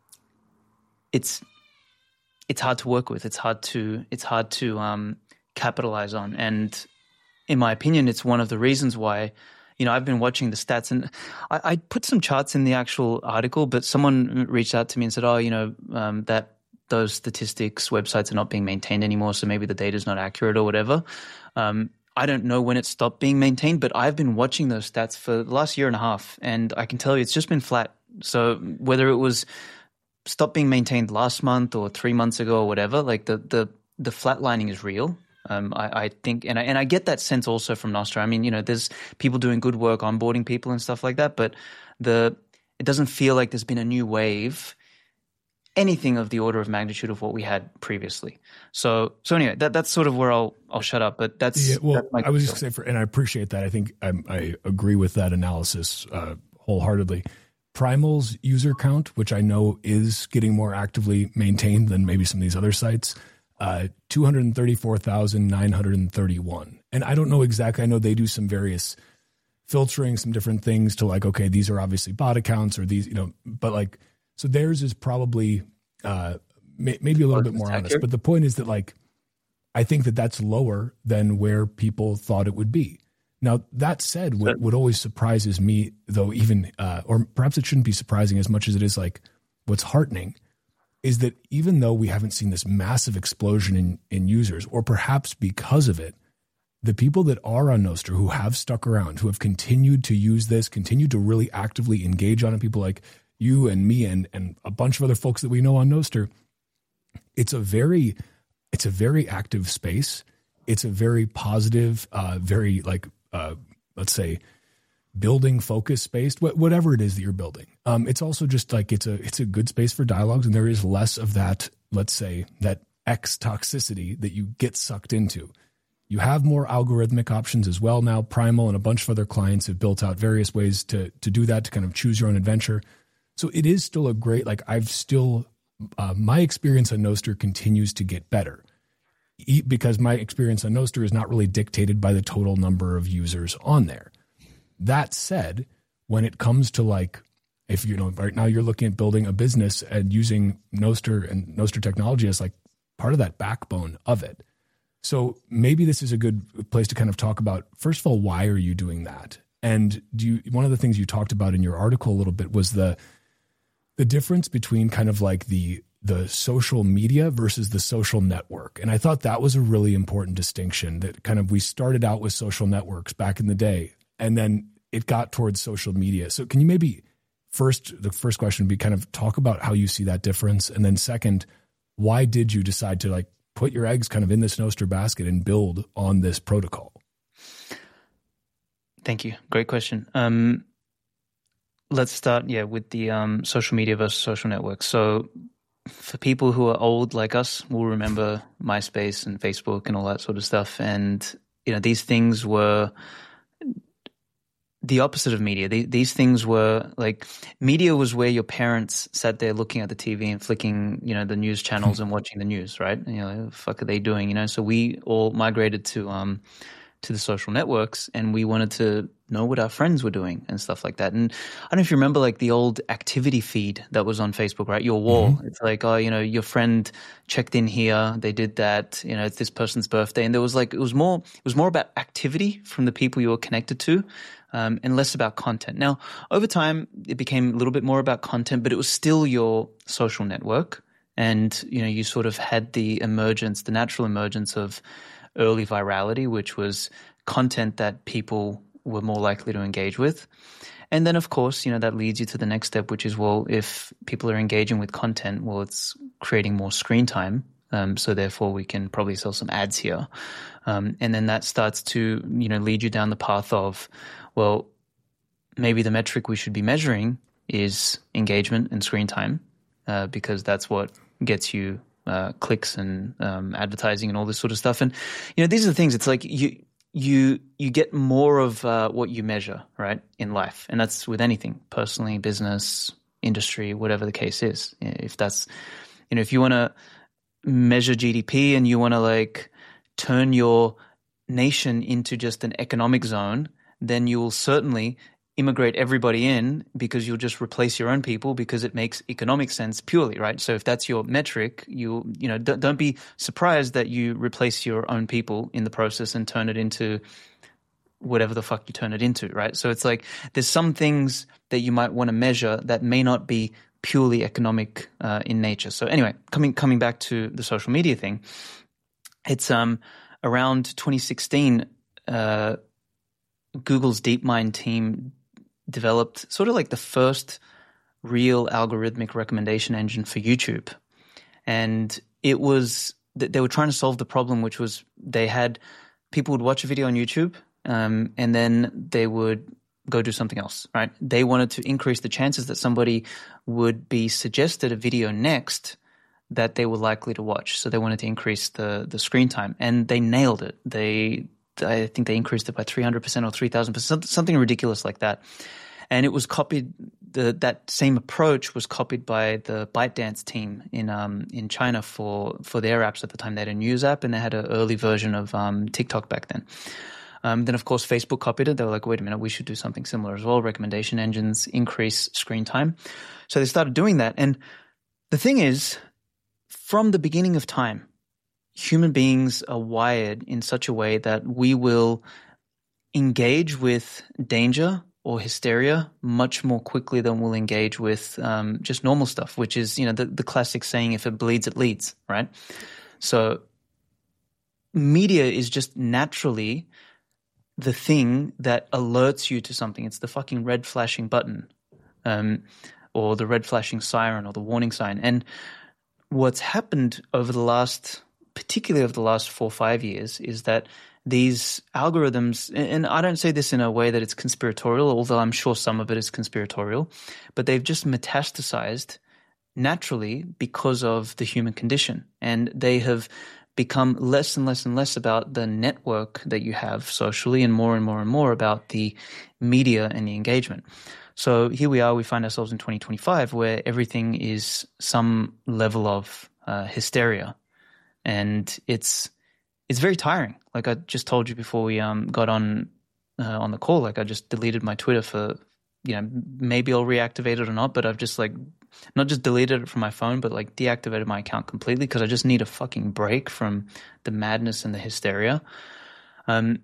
it's it's hard to work with. It's hard to it's hard to um, capitalize on. And in my opinion, it's one of the reasons why, you know, I've been watching the stats, and I, I put some charts in the actual article, but someone reached out to me and said, oh, you know, um, that those statistics websites are not being maintained anymore, so maybe the data is not accurate or whatever. Um, I don't know when it stopped being maintained, but I've been watching those stats for the last year and a half, and I can tell you it's just been flat. So whether it was stopped being maintained last month or three months ago or whatever, like the the the flatlining is real. Um, I, I think, and I and I get that sense also from Nostr. I mean, you know, there's people doing good work onboarding people and stuff like that, but the it doesn't feel like there's been a new wave, anything of the order of magnitude of what we had previously. So so anyway, that that's sort of where I'll I'll shut up. But that's yeah. Well, that's my I was just saying, for, and I appreciate that. I think I, I agree with that analysis uh, wholeheartedly. Primal's user count, which I know is getting more actively maintained than maybe some of these other sites, uh, two hundred thirty-four thousand nine hundred thirty-one. And I don't know exactly. I know they do some various filtering, some different things to like, okay, these are obviously bot accounts or these, you know, but like, so theirs is probably uh, may, maybe a little bit more honest. But the point is that, like, I think that that's lower than where people thought it would be. Now, that said, what, what always surprises me, though, even, uh, or perhaps it shouldn't be surprising as much as it is like what's heartening, is that even though we haven't seen this massive explosion in, in users, or perhaps because of it, the people that are on Nostr who have stuck around, who have continued to use this, continued to really actively engage on it, people like you and me and, and a bunch of other folks that we know on Nostr, it's a very, it's a very active space. It's a very positive, uh, very like, Uh, let's say, building focus based, wh- whatever it is that you're building. Um, it's also just like it's a it's a good space for dialogues, and there is less of that, let's say, that X toxicity that you get sucked into. You have more algorithmic options as well now. Primal and a bunch of other clients have built out various ways to to do that, to kind of choose your own adventure. So it is still a great, like I've still, uh, my experience on Nostr continues to get better. Because my experience on Nostr is not really dictated by the total number of users on there. That said, when it comes to like, if you know, right now you're looking at building a business and using Nostr and Nostr technology as like part of that backbone of it. So maybe this is a good place to kind of talk about, first of all, why are you doing that? And do you, one of the things you talked about in your article a little bit was the, the difference between kind of like the, the social media versus the social network. And I thought that was a really important distinction, that kind of we started out with social networks back in the day, and then it got towards social media. So can you maybe first, the first question would be kind of talk about how you see that difference. And then second, why did you decide to like put your eggs kind of in this Nostr basket and build on this protocol? Thank you. Great question. Um, let's start, yeah, with the um, social media versus social networks. So for people who are old like us, will remember MySpace and Facebook and all that sort of stuff. And, you know, these things were the opposite of media. These things were like, media was where your parents sat there looking at the T V and flicking, you know, the news channels and watching the news, right? And, you know, what the fuck are they doing? You know, so we all migrated to, um, to the social networks, and we wanted to know what our friends were doing and stuff like that. And I don't know if you remember like the old activity feed that was on Facebook, right? Your wall. Mm-hmm. It's like, oh, you know, your friend checked in here, they did that, you know, it's this person's birthday. And there was like, it was more, it was more about activity from the people you were connected to, um, and less about content. Now, over time, it became a little bit more about content, but it was still your social network. And, you know, you sort of had the emergence, the natural emergence of early virality, which was content that people were more likely to engage with. And then, of course, you know, that leads you to the next step, which is, well, if people are engaging with content, well, it's creating more screen time. Um, so therefore, we can probably sell some ads here. Um, and then that starts to, you know, lead you down the path of, well, maybe the metric we should be measuring is engagement and screen time, uh, because that's what gets you uh, clicks and um, advertising and all this sort of stuff. And, you know, these are the things. It's like you you you get more of uh, what you measure, right, in life. And that's with anything, personally, business, industry, whatever the case is. If that's, you know, if you want to measure G D P and you want to like turn your nation into just an economic zone, then you will certainly immigrate everybody in because you'll just replace your own people because it makes economic sense purely, right? So if that's your metric, you you know don't, don't be surprised that you replace your own people in the process and turn it into whatever the fuck you turn it into, right? So it's like there's some things that you might want to measure that may not be purely economic uh, in nature. So anyway, coming coming back to the social media thing, it's um around twenty sixteen, uh, Google's DeepMind team developed sort of like the first real algorithmic recommendation engine for YouTube. And it was, they were trying to solve the problem, which was they had, people would watch a video on YouTube um, and then they would go do something else, right? They wanted to increase the chances that somebody would be suggested a video next that they were likely to watch. So they wanted to increase the, the screen time, and they nailed it. They I think they increased it by three hundred percent or three thousand percent, something ridiculous like that. And it was copied, the, that same approach was copied by the ByteDance team in um, in China for, for their apps at the time. They had a news app and they had an early version of um, TikTok back then. Um, then, of course, Facebook copied it. They were like, wait a minute, we should do something similar as well. Recommendation engines increase screen time. So they started doing that. And the thing is, from the beginning of time, human beings are wired in such a way that we will engage with danger or hysteria much more quickly than we'll engage with um, just normal stuff, which is, you know, the, the classic saying, if it bleeds, it leads, right? So media is just naturally the thing that alerts you to something. It's the fucking red flashing button um, or the red flashing siren or the warning sign. And what's happened over the last particularly over the last four or five years, is that these algorithms, and I don't say this in a way that it's conspiratorial, although I'm sure some of it is conspiratorial, but they've just metastasized naturally because of the human condition. And they have become less and less and less about the network that you have socially and more and more and more about the media and the engagement. So here we are, we find ourselves in twenty twenty-five where everything is some level of uh, hysteria. And it's it's very tiring. Like I just told you before we um got on uh, on the call, like I just deleted my Twitter for, you know, maybe I'll reactivate it or not, but I've just like not just deleted it from my phone, but like deactivated my account completely because I just need a fucking break from the madness and the hysteria. Um,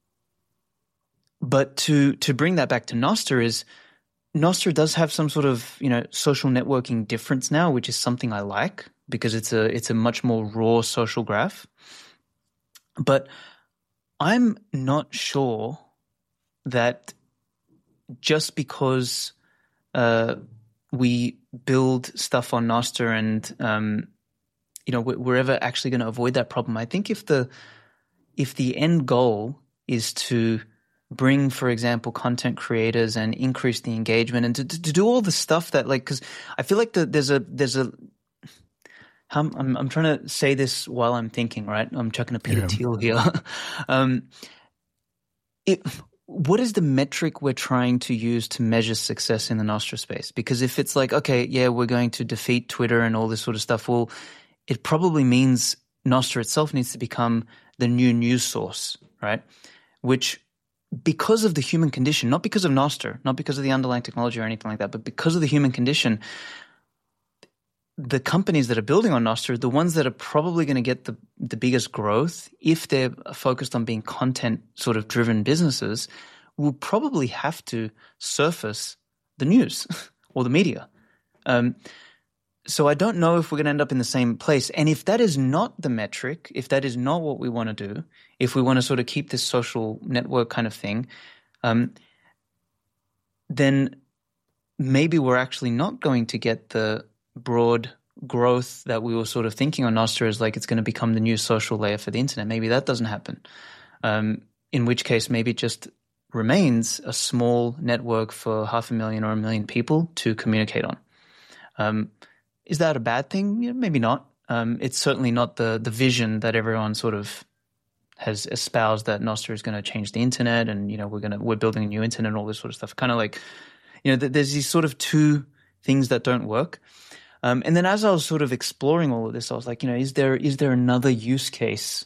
but to to bring that back to Nostr is Nostr does have some sort of, you know, social networking difference now, which is something I like, because it's a it's a much more raw social graph. But I'm not sure that just because uh, we build stuff on Nostr and um, you know we're ever actually going to avoid that problem. I think if the if the end goal is to bring, for example, content creators and increase the engagement and to, to, to do all the stuff that, like, because I feel like the, there's a there's a I'm, I'm I'm trying to say this while I'm thinking, right? I'm chucking a Peter yeah. Thiel here. um, it, what is the metric we're trying to use to measure success in the Nostr space? Because if it's like, okay, yeah, we're going to defeat Twitter and all this sort of stuff, well, it probably means Nostr itself needs to become the new news source, right? which because of the human condition, not because of Nostr, not because of the underlying technology or anything like that, but because of the human condition, the companies that are building on Nostr, the ones that are probably going to get the, the biggest growth, if they're focused on being content sort of driven businesses, will probably have to surface the news or the media. Um, so I don't know if we're going to end up in the same place. And if that is not the metric, if that is not what we want to do, if we want to sort of keep this social network kind of thing, um, then maybe we're actually not going to get the broad growth that we were sort of thinking on Nostr as like it's going to become the new social layer for the internet. Maybe that doesn't happen. Um, in which case, maybe it just remains a small network for half a million or a million people to communicate on. Um, is that a bad thing? Yeah, maybe not. Um, it's certainly not the the vision that everyone sort of has espoused, that Nostr is going to change the internet and, you know, we're going to, we're building a new internet and all this sort of stuff. Kind of like, you know, th- there's these sort of two things that don't work. Um, and then as I was sort of exploring all of this, I was like, you know, is there is there another use case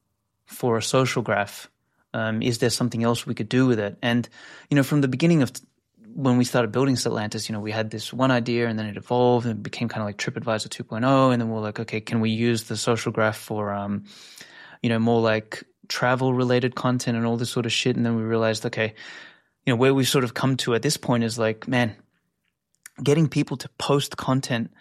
for a social graph? Um, is there something else we could do with it? And, you know, from the beginning of t- when we started building Statlantis, you know, we had this one idea and then it evolved and it became kind of like TripAdvisor two point oh. And then we're like, okay, can we use the social graph for, um, you know, more like travel related content and all this sort of shit? And then we realized, okay, you know, where we've sort of come to at this point is like, man, getting people to post content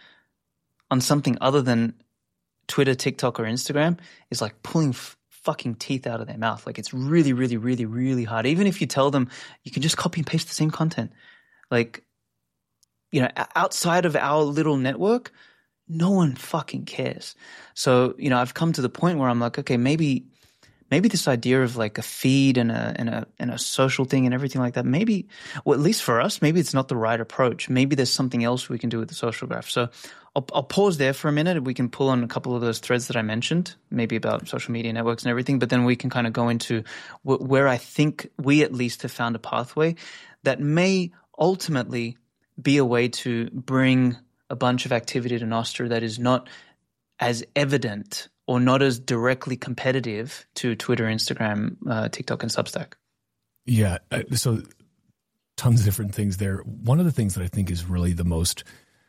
on something other than Twitter, TikTok, or Instagram is like pulling f- fucking teeth out of their mouth. Like it's really, really, really, really hard. Even if you tell them you can just copy and paste the same content, like, you know, outside of our little network, no one fucking cares. So, you know, I've come to the point where I'm like, okay, maybe, maybe this idea of like a feed and a, and a, and a social thing and everything like that, maybe, well, at least for us, maybe it's not the right approach. Maybe there's something else we can do with the social graph. So I'll, I'll pause there for a minute. We can pull on a couple of those threads that I mentioned, maybe about social media networks and everything, but then we can kind of go into wh- where I think we at least have found a pathway that may ultimately be a way to bring a bunch of activity to Nostr that is not as evident or not as directly competitive to Twitter, Instagram, uh, TikTok, and Substack. Yeah. Uh, so tons of different things there. One of the things that I think is really the most,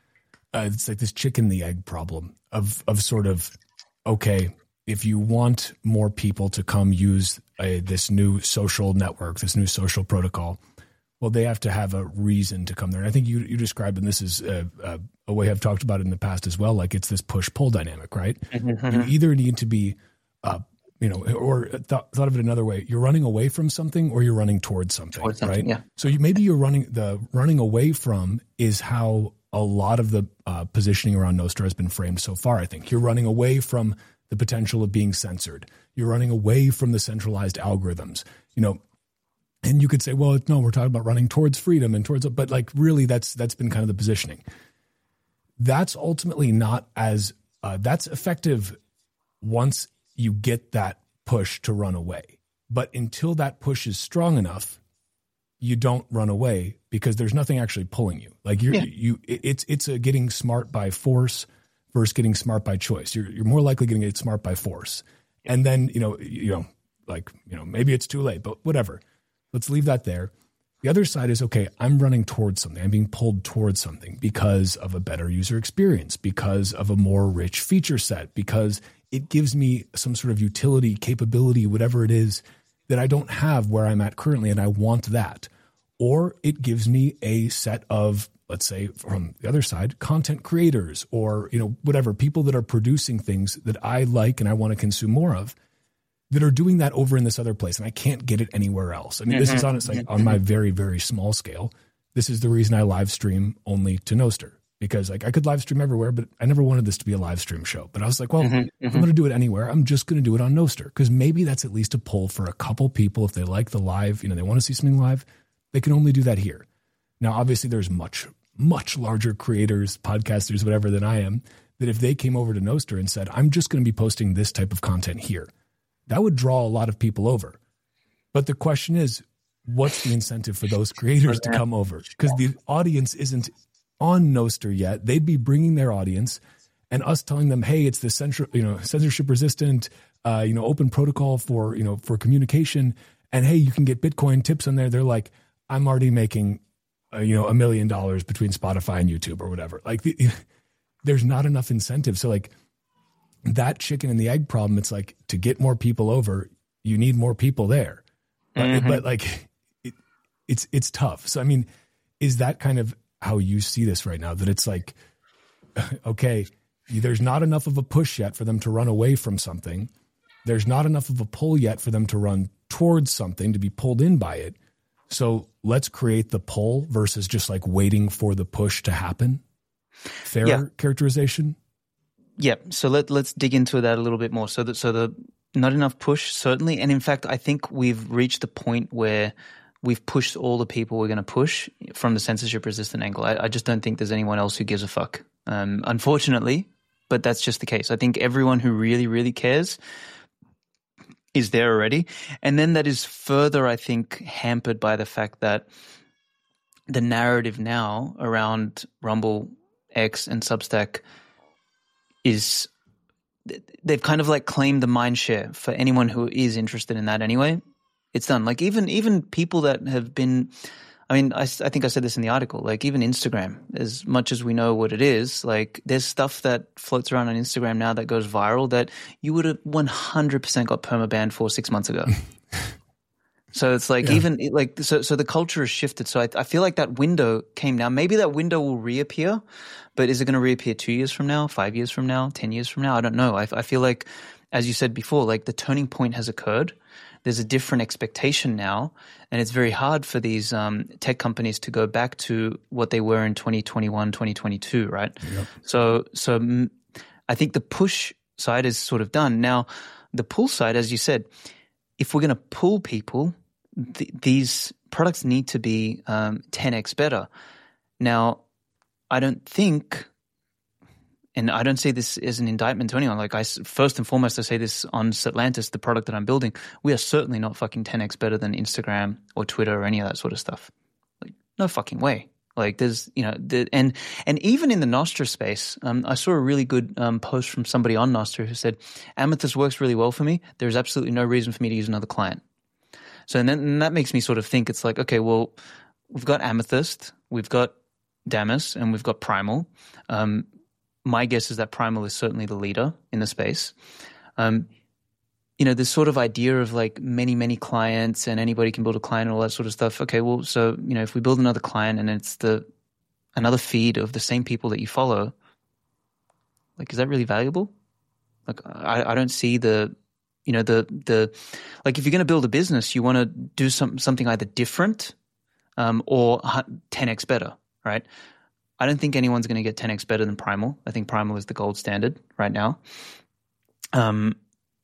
uh, it's like this chicken and the egg problem of, of sort of, okay, if you want more people to come use a, this new social network, this new social protocol, well, they have to have a reason to come there. And I think you you described, and this is a, a, a way I've talked about it in the past as well, like it's this push-pull dynamic, right? Mm-hmm. You either need to be, uh, you know, or th- thought of it another way, you're running away from something or you're running towards something, towards something right? Yeah. So you, maybe you're running, the running away from is how a lot of the uh, positioning around Nostr has been framed so far, I think. You're running away from the potential of being censored. You're running away from the centralized algorithms, you know. And you could say, well, no, we're talking about running towards freedom and towards, but like really that's, that's been kind of the positioning. That's ultimately not as, uh, that's effective once you get that push to run away. But until that push is strong enough, you don't run away because there's nothing actually pulling you. Like you're, yeah. you, it's, it's a getting smart by force versus getting smart by choice. You're, you're more likely going to get smart by force. And then, you know, you know, like, you know, maybe it's too late, but whatever. Let's leave that there. The other side is, okay, I'm running towards something. I'm being pulled towards something because of a better user experience, because of a more rich feature set, because it gives me some sort of utility, capability, whatever it is that I don't have where I'm at currently, and I want that. Or it gives me a set of, let's say, from the other side, content creators or, you know, whatever, people that are producing things that I like and I want to consume more of, that are doing that over in this other place, and I can't get it anywhere else. I mean, mm-hmm. this is honestly like, on my very, very small scale. This is the reason I live stream only to Nostr, because like I could live stream everywhere, but I never wanted this to be a live stream show. But I was like, well, mm-hmm. if I'm going to do it anywhere, I'm just going to do it on Nostr, because maybe that's at least a pull for a couple people. If they like the live, you know, they want to see something live, they can only do that here. Now, obviously, there's much, much larger creators, podcasters, whatever than I am, that if they came over to Nostr and said, I'm just going to be posting this type of content here, that would draw a lot of people over. But the question is, what's the incentive for those creators to come over? Because the audience isn't on Nostr yet. They'd be bringing their audience, and us telling them, hey, it's the central, you know, censorship resistant, uh, you know, open protocol for, you know, for communication. And hey, you can get Bitcoin tips on there. They're like, I'm already making, uh, you know, a million dollars between Spotify and YouTube or whatever. Like the, there's not enough incentive. So like that chicken and the egg problem, it's like to get more people over, you need more people there. Mm-hmm. But, but like it, it's, it's tough. So, I mean, is that kind of how you see this right now? That it's like, okay, there's not enough of a push yet for them to run away from something. There's not enough of a pull yet for them to run towards something, to be pulled in by it. So let's create the pull versus just like waiting for the push to happen. Fair yeah. characterization? Yeah. So let, let's dig into that a little bit more. So that, so the not enough push, certainly. And in fact, I think we've reached the point where we've pushed all the people we're going to push from the censorship resistant angle. I, I just don't think there's anyone else who gives a fuck. Um, unfortunately, but that's just the case. I think everyone who really, really cares is there already. And then that is further, I think, hampered by the fact that the narrative now around Rumble, X, and Substack is they've kind of like claimed the mind share for anyone who is interested in that anyway. It's done. Like even even people that have been I mean, I, I think I said this in the article, like even Instagram, as much as we know what it is, like there's stuff that floats around on Instagram now that goes viral that you would have one hundred percent got permabanned for six months ago. So it's like yeah. even like, so, so the culture has shifted. So I, I feel like that window came now. Maybe that window will reappear, but is it going to reappear two years from now, five years from now, ten years from now? I don't know. I, I feel like, as you said before, like the turning point has occurred. There's a different expectation now, and it's very hard for these um, tech companies to go back to what they were in twenty twenty-one, twenty twenty-two, right? Yep. So, so m- I think the push side is sort of done. Now, the pull side, as you said, if we're going to pull people, th- these products need to be um, ten x better. Now, I don't think... And I don't say this as an indictment to anyone. Like I, first and foremost, I say this on Satlantis, the product that I'm building. We are certainly not fucking ten x better than Instagram or Twitter or any of that sort of stuff. Like no fucking way. Like there's, you know, the, and and even in the Nostr space, um, I saw a really good um, post from somebody on Nostr who said, Amethyst works really well for me. There's absolutely no reason for me to use another client. So and, then, and that makes me sort of think it's like, okay, well, we've got Amethyst, we've got Damus, and we've got Primal. Um, My guess is that Primal is certainly the leader in the space. Um, you know, this sort of idea of like many, many clients and anybody can build a client and all that sort of stuff. Okay, well, so, you know, if we build another client and it's the another feed of the same people that you follow, like, is that really valuable? Like, I, I don't see the, you know, the, the, like if you're going to build a business, you want to do some, something either different um, or ten x better, right? I don't think anyone's going to get ten x better than Primal. I think Primal is the gold standard right now, um,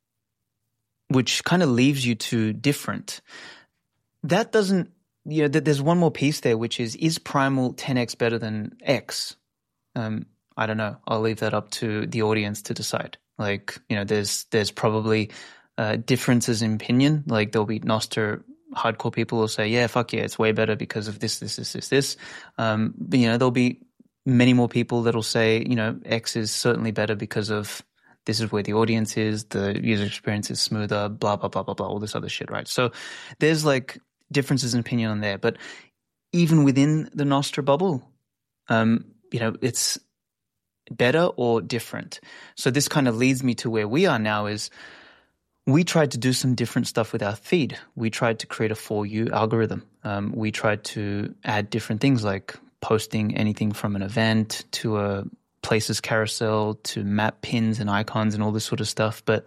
which kind of leaves you to different. That doesn't, you know, there's one more piece there, which is, is Primal ten x better than X? Um, I don't know. I'll leave that up to the audience to decide. Like, you know, there's there's probably uh, differences in opinion. Like there'll be Nostr hardcore people will say, yeah, fuck yeah, it's way better because of this, this, this, this, this. Um, but, you know, there'll be many more people that'll say, you know, X is certainly better because of this is where the audience is, the user experience is smoother, blah, blah, blah, blah, blah, all this other shit, right? So there's like differences in opinion on there. But even within the Nostr bubble, um, you know, it's better or different. So this kind of leads me to where we are now is we tried to do some different stuff with our feed. We tried to create a for you algorithm. Um, we tried to add different things like posting anything from an event to a places carousel to map pins and icons and all this sort of stuff. But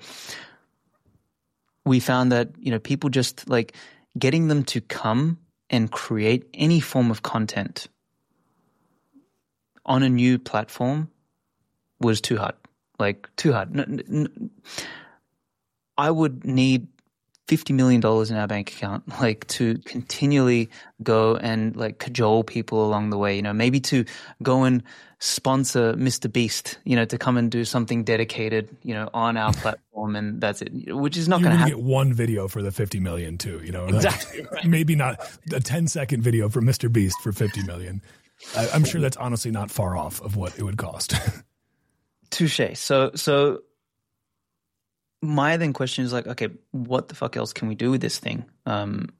we found that, you know, people just like getting them to come and create any form of content on a new platform was too hard. Like too hard. N- n- I would need fifty million dollars in our bank account, like to continually go and like cajole people along the way, you know, maybe to go and sponsor Mister Beast, you know, to come and do something dedicated, you know, on our platform, and that's it, which is not going to happen. Get one video for the fifty million too, you know, exactly. Like, right. Maybe not a ten second video for Mister Beast for fifty million. I, I'm sure that's honestly not far off of what it would cost. Touche. So, so my then question is like, okay, what the fuck else can we do with this thing? Um,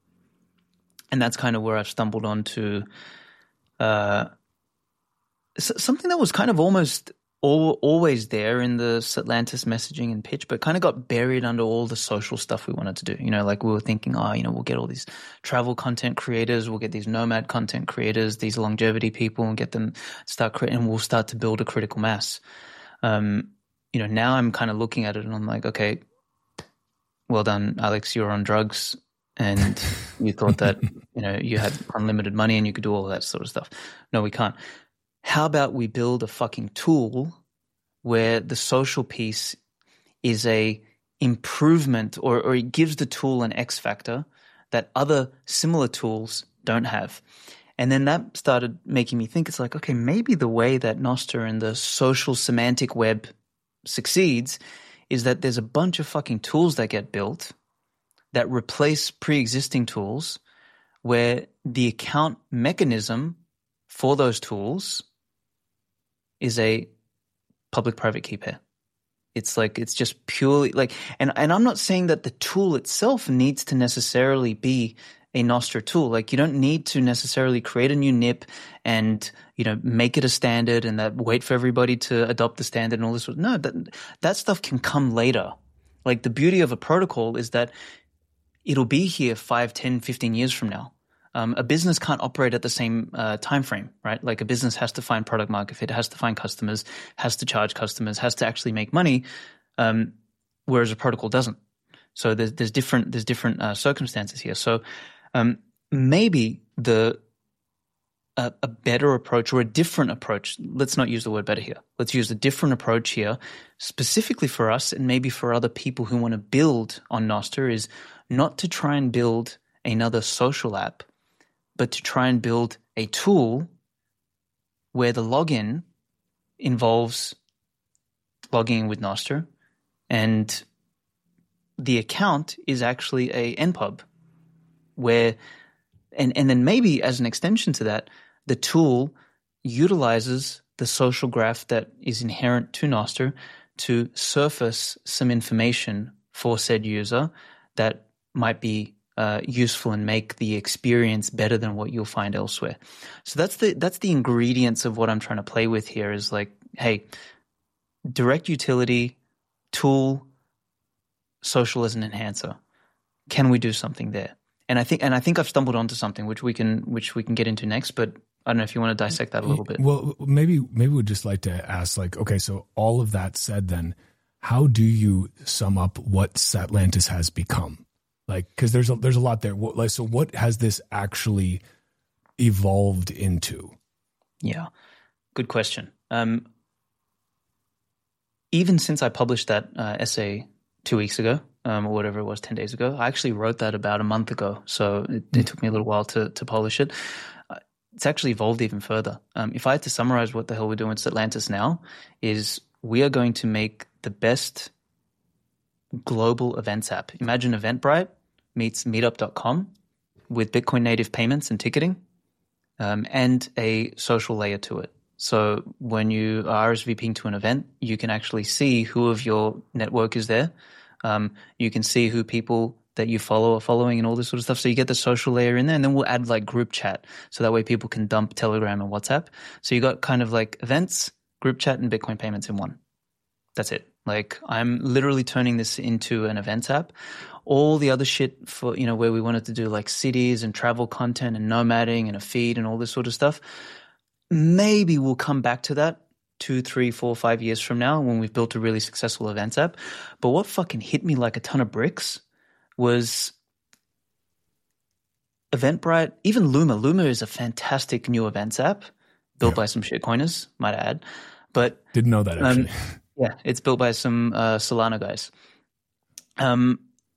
and that's kind of where I've stumbled onto uh, something that was kind of almost al- always there in the Satlantis messaging and pitch, but kind of got buried under all the social stuff we wanted to do. You know, like we were thinking, oh, you know, we'll get all these travel content creators, we'll get these nomad content creators, these longevity people, and get them start creating, and we'll start to build a critical mass. Um, you know, now I'm kind of looking at it and I'm like, okay, well done, Alex, you're on drugs and you thought that, you know, you had unlimited money and you could do all of that sort of stuff. No, we can't. How about we build a fucking tool where the social piece is a improvement, or, or it gives the tool an X factor that other similar tools don't have. And then that started making me think, it's like, okay, maybe the way that Nostr and the social semantic web succeeds is that there's a bunch of fucking tools that get built that replace pre-existing tools, where the account mechanism for those tools is a public-private key pair. It's like, it's just purely like, and, and I'm not saying that the tool itself needs to necessarily be a Nostr tool. Like, you don't need to necessarily create a new N I P and, you know, make it a standard and that wait for everybody to adopt the standard and all this. No, that, that stuff can come later. Like, the beauty of a protocol is that it'll be here five, ten, fifteen years from now. Um, a business can't operate at the same uh, time frame, right? Like, a business has to find product market fit, has to find customers, has to charge customers, has to actually make money, um, whereas a protocol doesn't. So there's there's different there's different uh, circumstances here. So um, maybe the a, a better approach, or a different approach. Let's not use the word better here. Let's use a different approach here, specifically for us and maybe for other people who want to build on Nostr, is not to try and build another social app, but to try and build a tool where the login involves logging in with Nostr, and the account is actually a N P U B, where, and, and then maybe as an extension to that, the tool utilizes the social graph that is inherent to Nostr to surface some information for said user that might be uh, useful and make the experience better than what you'll find elsewhere. So that's the that's the ingredients of what I'm trying to play with here, is like, hey, direct utility, tool, social as an enhancer. Can we do something there? And I think and I think I've stumbled onto something which we can which we can get into next, but I don't know if you want to dissect that a little bit. Well, maybe maybe we'd just like to ask, like, okay, so all of that said, then how do you sum up what Satlantis has become? Like, because there's a, there's a lot there. What, like, so what has this actually evolved into? Yeah, good question. Um, even since I published that uh, essay two weeks ago, um, or whatever it was, ten days ago, I actually wrote that about a month ago. So it, mm. it took me a little while to to polish it. Uh, it's actually evolved even further. Um, if I had to summarize what the hell we're doing with Satlantis now, is we are going to make the best global events app. Imagine Eventbrite meets meetup dot com with Bitcoin native payments and ticketing, um, and a social layer to it. So when you are RSVPing to an event, you can actually see who of your network is there. Um, you can see who people that you follow are following and all this sort of stuff. So you get the social layer in there, and then we'll add like group chat. So that way people can dump Telegram and WhatsApp. So you got kind of like events, group chat, and Bitcoin payments in one. That's it. Like, I'm literally turning this into an events app. All the other shit for, you know, where we wanted to do like cities and travel content and nomading and a feed and all this sort of stuff, maybe we'll come back to that two, three, four, five years from now when we've built a really successful events app. But what fucking hit me like a ton of bricks was Eventbrite, even Luma. Luma is a fantastic new events app built yeah. by some shitcoiners, might I add. But didn't know that actually. Um, yeah, it's built by some uh, Solana guys. Um,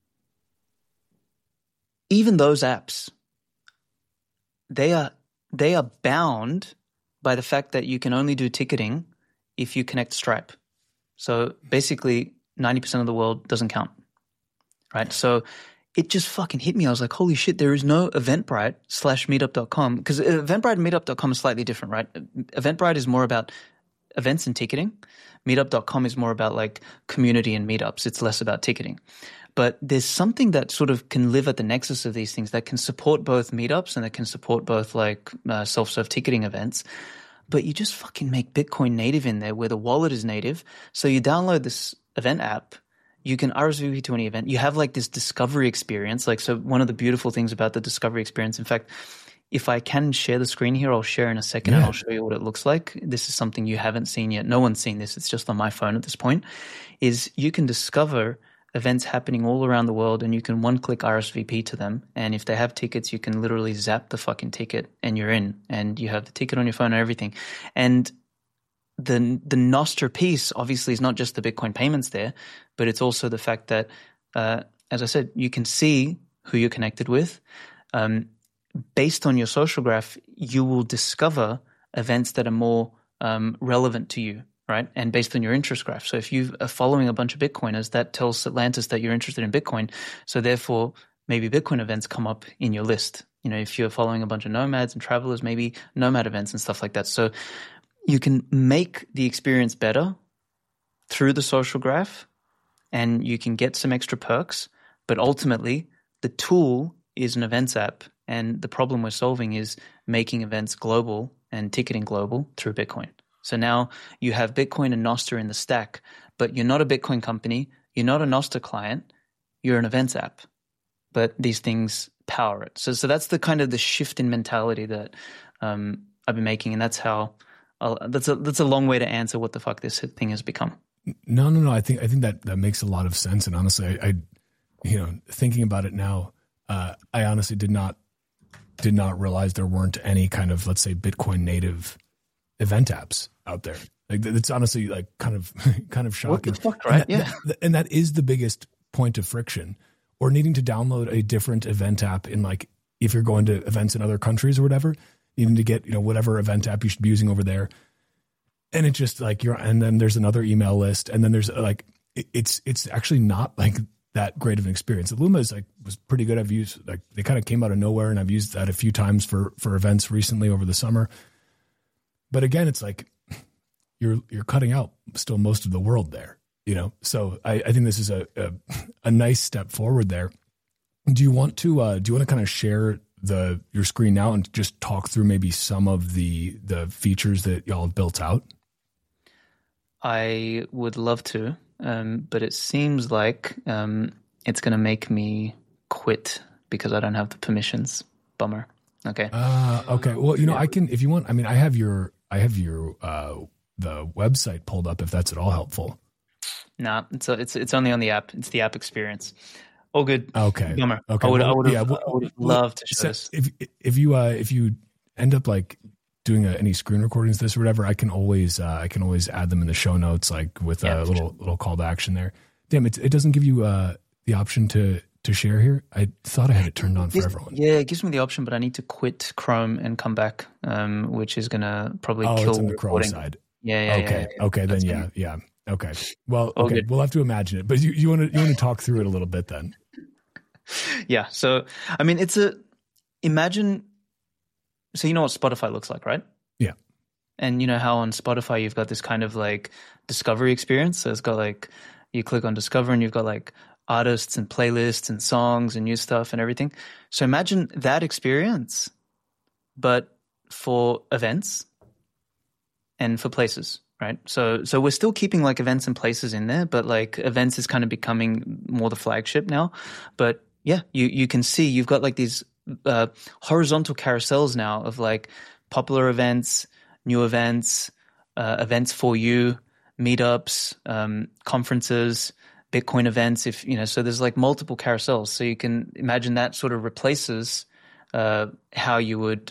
even those apps, they are they are bound by the fact that you can only do ticketing if you connect Stripe. So basically, ninety percent of the world doesn't count, right? So it just fucking hit me. I was like, holy shit, there is no Eventbrite slash meetup dot com, because Eventbrite and meetup dot com is slightly different, right? Eventbrite is more about events and ticketing. Meetup dot com is more about like community and meetups. It's less about ticketing. But there's something that sort of can live at the nexus of these things that can support both meetups and that can support both like uh, self-serve ticketing events. But you just fucking make Bitcoin native in there where the wallet is native. So you download this event app, you can R S V P to any event. You have like this discovery experience. Like, so one of the beautiful things about the discovery experience, in fact, if I can share the screen here, I'll share in a second yeah. and I'll show you what it looks like. This is something you haven't seen yet. No one's seen this. It's just on my phone at this point, is you can discover events happening all around the world and you can one-click R S V P to them. And if they have tickets, you can literally zap the fucking ticket and you're in. And you have the ticket on your phone and everything. And the the Nostr piece obviously is not just the Bitcoin payments there, but it's also the fact that, uh, as I said, you can see who you're connected with. Um, based on your social graph, you will discover events that are more um, relevant to you. Right. And based on your interest graph. So if you are following a bunch of Bitcoiners, that tells Atlantis that you're interested in Bitcoin. So therefore, maybe Bitcoin events come up in your list. You know, if you're following a bunch of nomads and travelers, maybe nomad events and stuff like that. So you can make the experience better through the social graph and you can get some extra perks. But ultimately, the tool is an events app. And the problem we're solving is making events global and ticketing global through Bitcoin. So now you have Bitcoin and Nostr in the stack, but you're not a Bitcoin company. You're not a Nostr client. You're an events app, but these things power it. So, so that's the kind of the shift in mentality that um, I've been making, and that's how. I'll, that's a that's a long way to answer what the fuck this thing has become. No, no, no. I think I think that that makes a lot of sense. And honestly, I, I you know, thinking about it now, uh, I honestly did not did not realize there weren't any kind of, let's say, Bitcoin native event apps out there. Like, it's honestly like kind of kind of shocking. What the fuck, right? And that, yeah. That, and that is the biggest point of friction, or needing to download a different event app in, like, if you're going to events in other countries or whatever, needing to get, you know, whatever event app you should be using over there. And it's just like you're, and then there's another email list, and then there's like, it, it's, it's actually not like that great of an experience. Luma is like, was pretty good. I've used, like, they kind of came out of nowhere, and I've used that a few times for, for events recently over the summer. But again, it's like, you're, you're cutting out still most of the world there, you know? So I, I think this is a, a, a nice step forward there. Do you want to, uh, do you want to kind of share the, your screen now and just talk through maybe some of the, the features that y'all have built out? I would love to, um, but it seems like um, it's going to make me quit because I don't have the permissions. Bummer. Okay. Uh, okay. Well, you know, I can, if you want, I mean, I have your, I have your, uh, the website pulled up if that's at all helpful. Nah, it's, a, it's, it's only on the app. It's the app experience. All good. Okay. Bummer. Okay. I would, well, I would have, yeah, well, I would have loved to show so this. If, if you, uh, if you end up like doing a, any screen recordings, this or whatever, I can always, uh, I can always add them in the show notes, like with yeah, a little, sure. little call to action there. Damn, it, it doesn't give you, uh, the option to, to share here. I thought I had it turned on for gives, everyone. Yeah, it gives me the option, but I need to quit Chrome and come back, um, which is going to probably oh, kill it's on the recording. Chrome side. Yeah, yeah, okay. yeah. yeah, yeah. Okay. Then That's yeah, gonna... yeah. Okay. Well, All okay. good. We'll have to imagine it, but you, you want to, you want to talk through it a little bit then. Yeah. So, I mean, it's a, imagine, so you know what Spotify looks like, right? Yeah. And you know how on Spotify you've got this kind of like discovery experience. So it's got like, you click on discover and you've got like artists and playlists and songs and new stuff and everything. So imagine that experience, but for events and for places, right? So, so we're still keeping like events and places in there, but like events is kind of becoming more the flagship now. But yeah, you, you can see you've got like these uh, horizontal carousels now of like popular events, new events, uh, events for you, meetups, um, conferences, Bitcoin events. If you know, so there's like multiple carousels. So you can imagine that sort of replaces uh, how you would.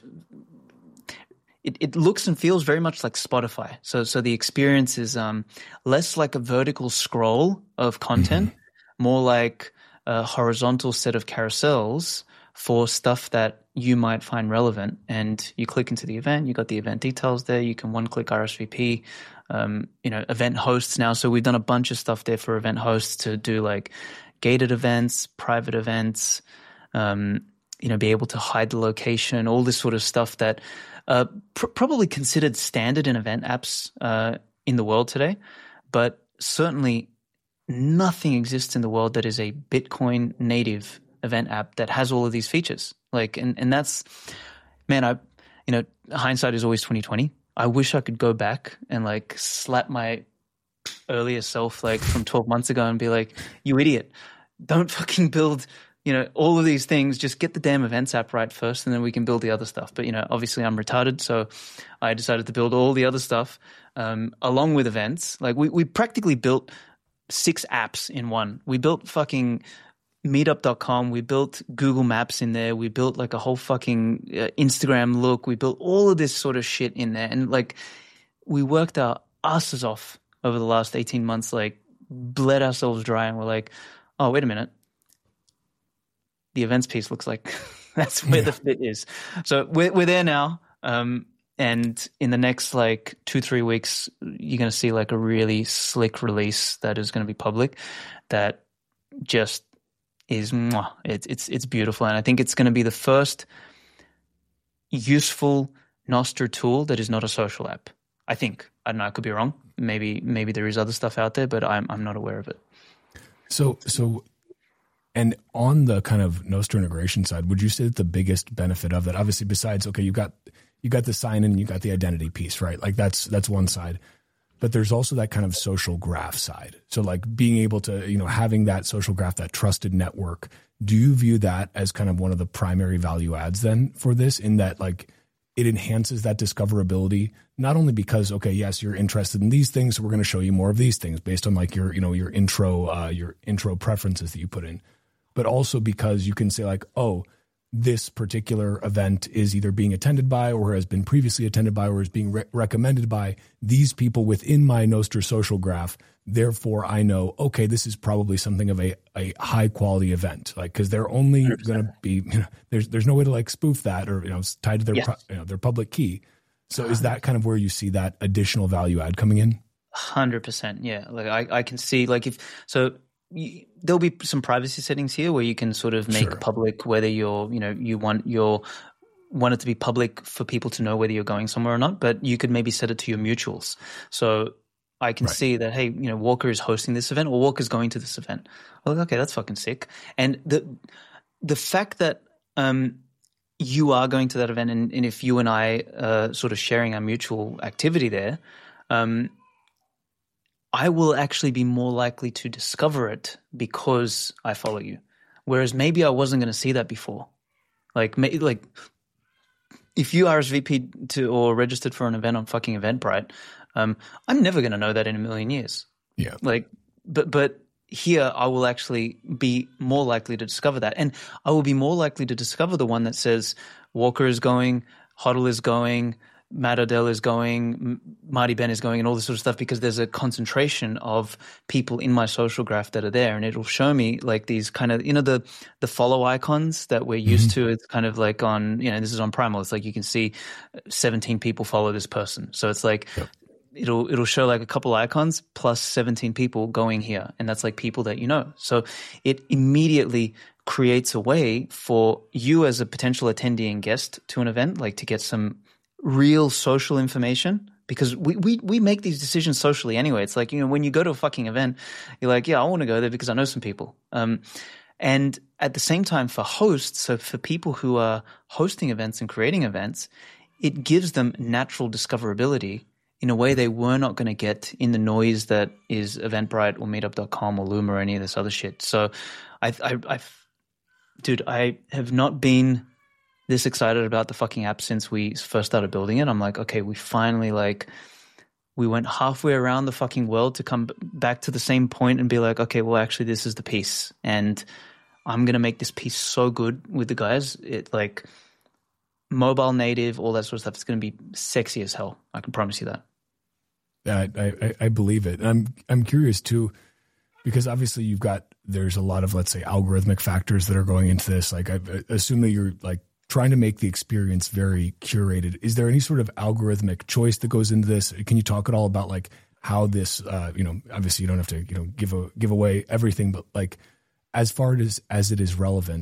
It, it looks and feels very much like Spotify. So, so the experience is um, less like a vertical scroll of content, mm-hmm. more like a horizontal set of carousels for stuff that you might find relevant. And you click into the event, you got the event details there. You can one-click R S V P, um, you know, event hosts now. So we've done a bunch of stuff there for event hosts to do like gated events, private events, um, you know, be able to hide the location, all this sort of stuff that uh, pr- probably considered standard in event apps uh, in the world today, but certainly nothing exists in the world that is a Bitcoin native event app that has all of these features. Like, and, and that's, man, I, you know, hindsight is always twenty twenty. I wish I could go back and like slap my earlier self like from twelve months ago and be like, you idiot, don't fucking build, you know, all of these things. Just get the damn events app right first and then we can build the other stuff. But, you know, obviously I'm retarded. So I decided to build all the other stuff um, along with events. Like we, we practically built six apps in one. We built fucking meetup dot com. We built Google Maps in there. We built like a whole fucking uh, Instagram look. We built all of this sort of shit in there. And like we worked our asses off over the last eighteen months, like bled ourselves dry. And we're like, oh, wait a minute. The events piece looks like that's where yeah. the fit is. So we're, we're there now. Um, and in the next like two, three weeks, you're going to see like a really slick release that is going to be public that just is, mwah, it's, it's, it's beautiful. And I think it's going to be the first useful Nostr tool that is not a social app. I think, I don't know, I could be wrong. Maybe, maybe there is other stuff out there, but I'm, I'm not aware of it. So, so, and on the kind of Nostr integration side, would you say that the biggest benefit of that, obviously besides, okay, you got, you got the sign in, you got the identity piece, right? Like that's, that's one side, but there's also that kind of social graph side. So like being able to, you know, having that social graph, that trusted network, do you view that as kind of one of the primary value adds then for this, in that like it enhances that discoverability, not only because, okay, yes, you're interested in these things, so we're going to show you more of these things based on like your, you know, your intro, uh, your intro preferences that you put in, but also because you can say like, oh, this particular event is either being attended by or has been previously attended by or is being re- recommended by these people within my Nostr social graph. Therefore, I know, okay, this is probably something of a, a high quality event, like, because they're only going to be, you know, there's there's no way to like spoof that or, you know, it's tied to their, yes. pro, you know, their public key. So is that kind of where you see that additional value add coming in? one hundred percent. Yeah. Like I, I can see like if, so you, there'll be some privacy settings here where you can sort of make sure. public whether you're, you know, you want your, want it to be public for people to know whether you're going somewhere or not, but you could maybe set it to your mutuals. So I can right. see that, hey, you know, Walker is hosting this event or Walker's going to this event. Well, okay, that's fucking sick. And the, the fact that, um, you are going to that event, and, and if you and I uh, sort of sharing our mutual activity there, um, I will actually be more likely to discover it because I follow you. Whereas maybe I wasn't going to see that before. Like, like if you R S V P'd to or registered for an event on fucking Eventbrite, um, I'm never going to know that in a million years. Yeah. Like, but but. Here, I will actually be more likely to discover that. And I will be more likely to discover the one that says Walker is going, Huddle is going, Matt Odell is going, Marty Ben is going, and all this sort of stuff, because there's a concentration of people in my social graph that are there. And it'll show me like these kind of, you know, the the follow icons that we're used mm-hmm. to. It's kind of like on, you know, this is on Primal. It's like you can see seventeen people follow this person. So it's like, yep. It'll it'll show like a couple icons plus seventeen people going here, and that's like people that you know. So it immediately creates a way for you as a potential attendee and guest to an event, like to get some real social information, because we, we, we make these decisions socially anyway. It's like, you know, when you go to a fucking event, you're like, yeah, I want to go there because I know some people. Um, and at the same time for hosts, so for people who are hosting events and creating events, it gives them natural discoverability in a way they were not going to get in the noise that is Eventbrite or meetup dot com or Loom or any of this other shit. So I, I, I, dude, I have not been this excited about the fucking app since we first started building it. I'm like, okay, we finally like, we went halfway around the fucking world to come back to the same point and be like, okay, well, actually this is the piece. And I'm going to make this piece so good with the guys. It like mobile native, all that sort of stuff. It's going to be sexy as hell. I can promise you that. I, I, I believe it. And I'm, I'm curious too, because obviously you've got, there's a lot of, let's say, algorithmic factors that are going into this. Like I assume that you're like trying to make the experience very curated. Is there any sort of algorithmic choice that goes into this? Can you talk at all about like how this, uh, you know, obviously you don't have to, you know, give a, give away everything, but like as far as, as it is relevant,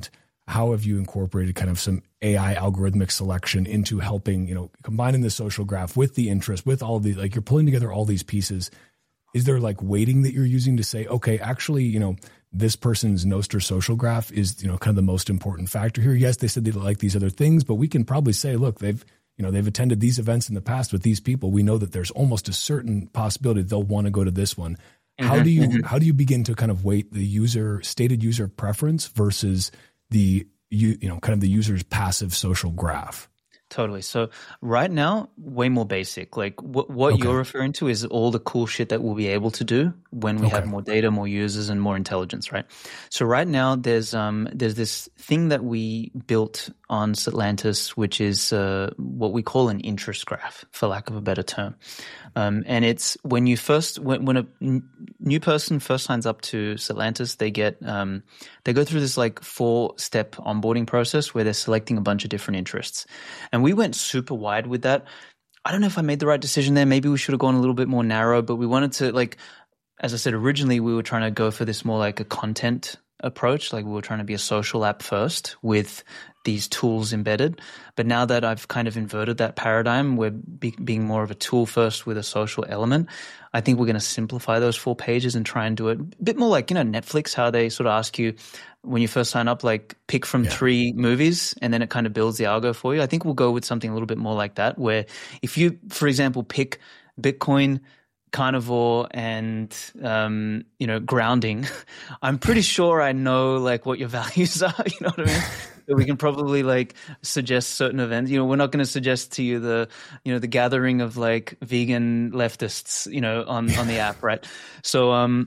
how have you incorporated kind of some A I algorithmic selection into helping, you know, combining the social graph with the interest, with all the, like you're pulling together all these pieces. Is there like weighting that you're using to say, okay, actually, you know, this person's Nostr social graph is, you know, kind of the most important factor here. Yes, they said they like these other things, but we can probably say, look, they've, you know, they've attended these events in the past with these people. We know that there's almost a certain possibility that they'll want to go to this one. Mm-hmm. How do you, mm-hmm. how do you begin to kind of weight the user stated user preference versus the, you, you know, kind of the user's passive social graph? Totally. So right now, way more basic. Like what, what okay. you're referring to is all the cool shit that we'll be able to do when we okay. have more data, more users, and more intelligence, right? So right now, there's um there's this thing that we built on Satlantis, which is uh, what we call an interest graph, for lack of a better term. Um, and it's when you first when, when a n- new person first signs up to Satlantis, they get um they go through this like four step onboarding process where they're selecting a bunch of different interests. And we went super wide with that. I don't know if I made the right decision there. Maybe we should have gone a little bit more narrow, but we wanted to, like, as I said, originally we were trying to go for this more like a content approach. Like we were trying to be a social app first with these tools embedded. But now that I've kind of inverted that paradigm, we're be- being more of a tool first with a social element. I think we're going to simplify those four pages and try and do it a bit more like, you know, Netflix, how they sort of ask you when you first sign up, like pick from yeah. three movies and then it kind of builds the algo for you. I think we'll go with something a little bit more like that, where if you, for example, pick Bitcoin, carnivore, and um, you know, grounding, I'm pretty sure I know like what your values are. You know what I mean? So we can probably like suggest certain events. You know, we're not going to suggest to you the, you know, the gathering of like vegan leftists, you know, on on the app, right? So um,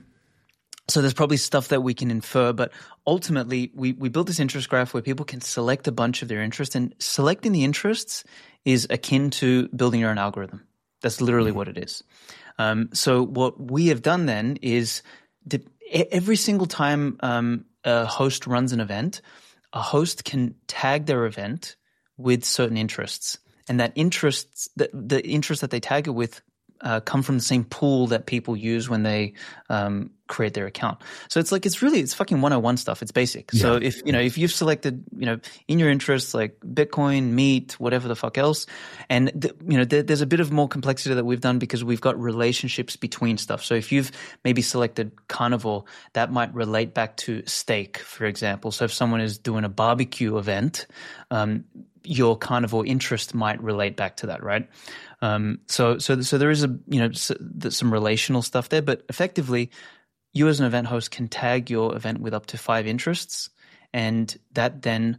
so there's probably stuff that we can infer, but ultimately we we built this interest graph where people can select a bunch of their interests, and selecting the interests is akin to building your own algorithm. That's literally what it is. Um, so what we have done then is the, every single time um, a host runs an event, a host can tag their event with certain interests, and that interests, the, the interests that they tag it with uh, come from the same pool that people use when they um, create their account. So it's like, it's really, it's fucking one oh one stuff. It's basic. Yeah. So if, you know, if you've selected, you know, in your interests, like Bitcoin, meat, whatever the fuck else, and, the, you know, there, there's a bit of more complexity that we've done because we've got relationships between stuff. So if you've maybe selected carnivore, that might relate back to steak, for example. So if someone is doing a barbecue event, um, your carnivore interest might relate back to that, right? Um, so, so, so there is a, you know, some relational stuff there, but effectively, you as an event host can tag your event with up to five interests, and that then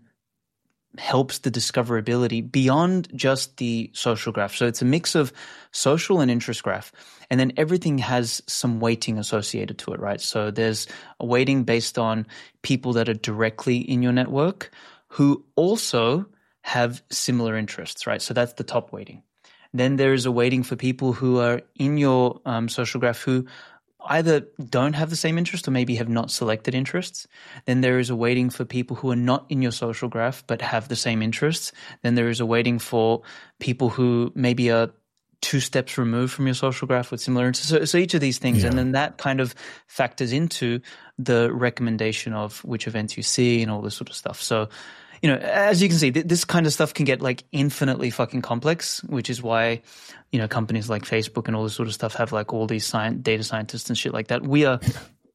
helps the discoverability beyond just the social graph. So it's a mix of social and interest graph, and then everything has some weighting associated to it, right? So there's a weighting based on people that are directly in your network who also have similar interests, right? So that's the top weighting. Then there is a weighting for people who are in your um, social graph who either don't have the same interest or maybe have not selected interests. Then there is a weighting for people who are not in your social graph but have the same interests. Then there is a weighting for people who maybe are two steps removed from your social graph with similar interests. So, so each of these things, yeah. and then that kind of factors into the recommendation of which events you see and all this sort of stuff. So, you know, as you can see, th- this kind of stuff can get like infinitely fucking complex, which is why, you know, companies like Facebook and all this sort of stuff have like all these science, data scientists and shit like that. We are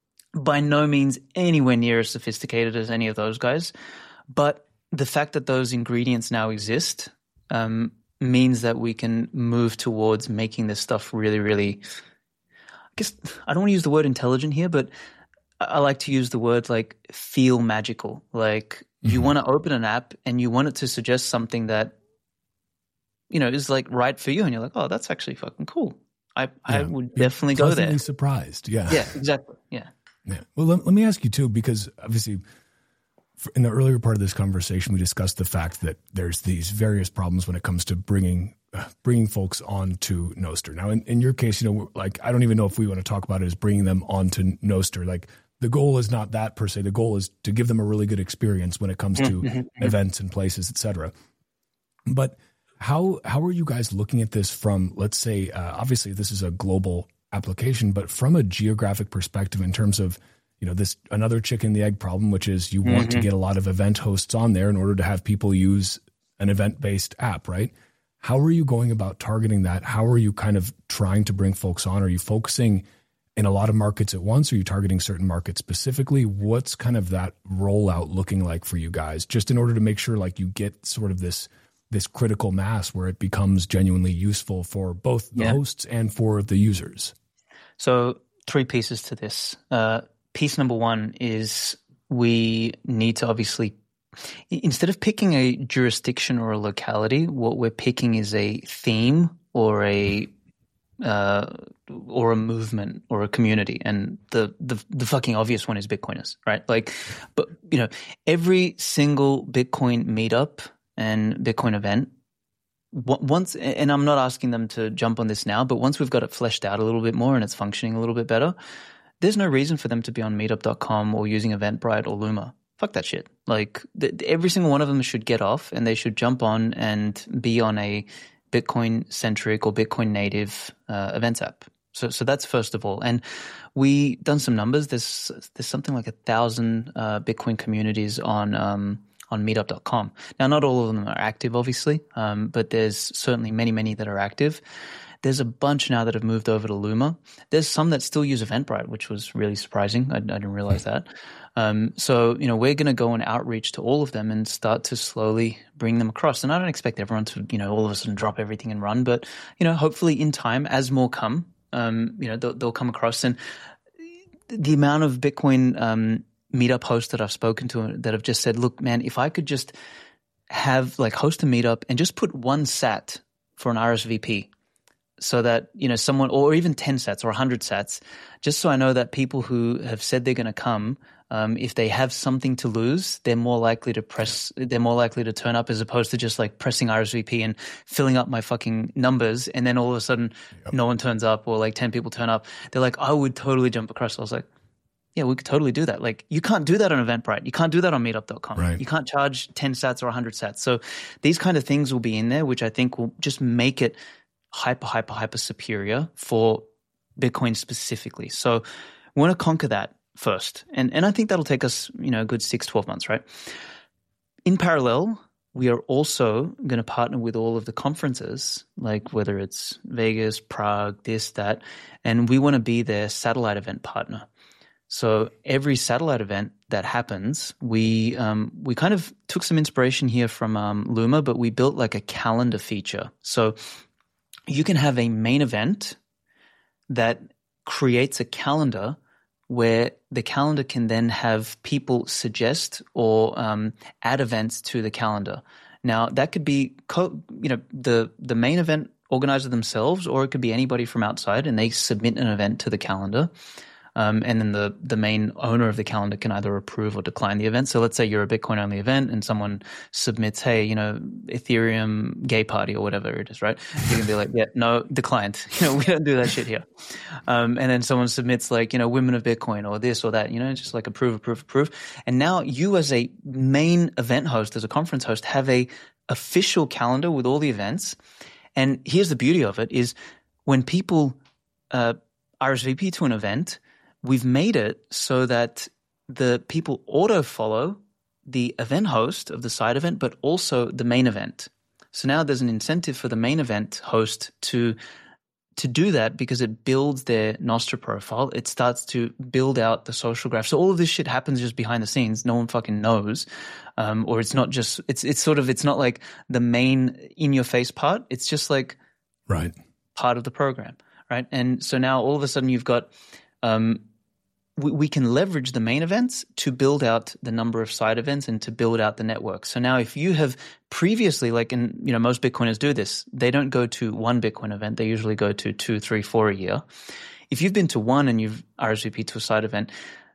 by no means anywhere near as sophisticated as any of those guys. But the fact that those ingredients now exist um, means that we can move towards making this stuff really, really, I guess I don't want to use the word intelligent here, but I like to use the word like feel magical. Like you mm-hmm. want to open an app and you want it to suggest something that, you know, is like right for you. And you're like, oh, that's actually fucking cool. I, yeah. I would definitely go there. Surprised. Yeah. Yeah, exactly. Yeah. Yeah. Well, let, let me ask you too, because obviously in the earlier part of this conversation, we discussed the fact that there's these various problems when it comes to bringing uh, bringing folks onto Nostr. Now, in, in your case, you know, like I don't even know if we want to talk about it as bringing them onto Nostr. Like the goal is not that per se. The goal is to give them a really good experience when it comes to events and places, et cetera. But how how are you guys looking at this from, let's say, uh, obviously this is a global application, but from a geographic perspective in terms of, you know, this another chicken and the egg problem, which is you want mm-hmm. to get a lot of event hosts on there in order to have people use an event-based app, right? How are you going about targeting that? How are you kind of trying to bring folks on? Are you focusing in a lot of markets at once? Are you targeting certain markets specifically? What's kind of that rollout looking like for you guys, just in order to make sure like you get sort of this this critical mass where it becomes genuinely useful for both the yeah. hosts and for the users? So three pieces to this. Uh, piece number one is we need to obviously, instead of picking a jurisdiction or a locality, what we're picking is a theme or a uh, or a movement or a community. And the, the the fucking obvious one is Bitcoiners, right? Like, but you know, every single Bitcoin meetup and Bitcoin event, once, and I'm not asking them to jump on this now, but once we've got it fleshed out a little bit more and it's functioning a little bit better, there's no reason for them to be on meetup dot com or using Eventbrite or Luma. Fuck that shit. Like th- every single one of them should get off and they should jump on and be on a Bitcoin centric or Bitcoin native uh, events app. So, so that's first of all. And we done some numbers. There's there's something like a thousand uh, Bitcoin communities on um, on meetup dot com. Now, not all of them are active, obviously, um, but there's certainly many, many that are active. There's a bunch now that have moved over to Luma. There's some that still use Eventbrite, which was really surprising. I, I didn't realize that. Um, so, you know, we're going to go and outreach to all of them and start to slowly bring them across. And I don't expect everyone to, you know, all of a sudden drop everything and run, but, you know, hopefully in time, as more come, um, you know, they'll, they'll come across. And the amount of Bitcoin um, meetup hosts that I've spoken to that have just said, look, man, if I could just have like host a meetup and just put one sat for an R S V P, so that, you know, someone, or even ten sats or one hundred sats, just so I know that people who have said they're going to come, um, if they have something to lose, they're more likely to press, they're more likely to turn up as opposed to just like pressing R S V P and filling up my fucking numbers. And then all of a sudden yep. no one turns up or like ten people turn up. They're like, I would totally jump across. I was like, yeah, we could totally do that. Like you can't do that on Eventbrite. You can't do that on meetup dot com. Right. You can't charge ten sats or one hundred sats. So these kind of things will be in there, which I think will just make it hyper, hyper, hyper superior for Bitcoin specifically. So we want to conquer that first. And and I think that'll take us, you know, a good six, twelve months, right? In parallel, we are also going to partner with all of the conferences, like whether it's Vegas, Prague, this, that, and we want to be their satellite event partner. So every satellite event that happens, we um, we kind of took some inspiration here from um, Luma, but we built like a calendar feature. So you can have a main event that creates a calendar where the calendar can then have people suggest or um, add events to the calendar. Now that could be, co- you know, the the main event organizer themselves, or it could be anybody from outside, and they submit an event to the calendar. Um, and then the, the main owner of the calendar can either approve or decline the event. So let's say you're a Bitcoin-only event and someone submits, hey, you know, Ethereum gay party or whatever it is, right? You can be like, yeah, no, declined. You know, we don't do that shit here. Um, and then someone submits like, you know, women of Bitcoin or this or that, you know, just like approve, approve, approve. And now you as a main event host, as a conference host, have a official calendar with all the events. And here's the beauty of it is when people uh, R S V P to an event, we've made it so that the people auto follow the event host of the side event, but also the main event. So now there's an incentive for the main event host to to do that because it builds their Nostr profile. It starts to build out the social graph. So all of this shit happens just behind the scenes. No one fucking knows. Um, or it's not just, it's it's sort of, it's not like the main in your face part. It's just like right part of the program, right? And so now all of a sudden you've got, um, we, we can leverage the main events to build out the number of side events and to build out the network. So now if you have previously, like in, you know, most Bitcoiners do this, they don't go to one Bitcoin event. They usually go to two, three, four a year. If you've been to one and you've R S V P'd to a side event,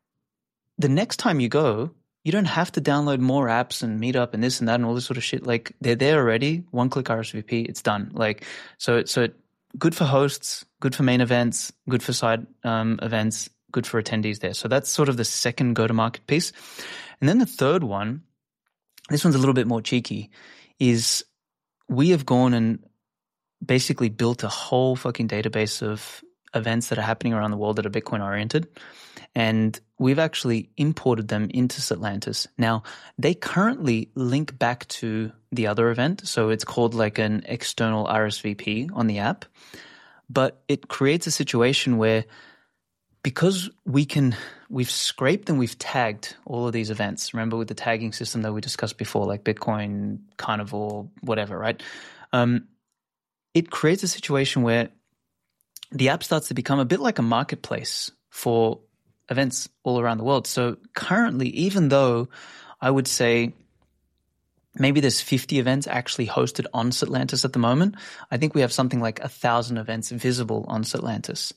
the next time you go, you don't have to download more apps and Meetup and this and that and all this sort of shit. Like they're there already. One click R S V P, it's done. Like, so, so good for hosts, good for main events, good for side um, events, good for attendees there. So that's sort of the second go-to-market piece. And then the third one, this one's a little bit more cheeky, is we have gone and basically built a whole fucking database of events that are happening around the world that are Bitcoin oriented. and we've actually imported them into Satlantis. Now, they currently link back to the other event, so it's called like an external R S V P on the app, but it creates a situation where because we can, we've scraped and we've tagged all of these events. Remember with the tagging system that we discussed before, like Bitcoin, Carnivore, whatever, right? Um, it creates a situation where the app starts to become a bit like a marketplace for events all around the world. So currently, even though I would say maybe there's fifty events actually hosted on Satlantis at the moment, I think we have something like a thousand events visible on Satlantis.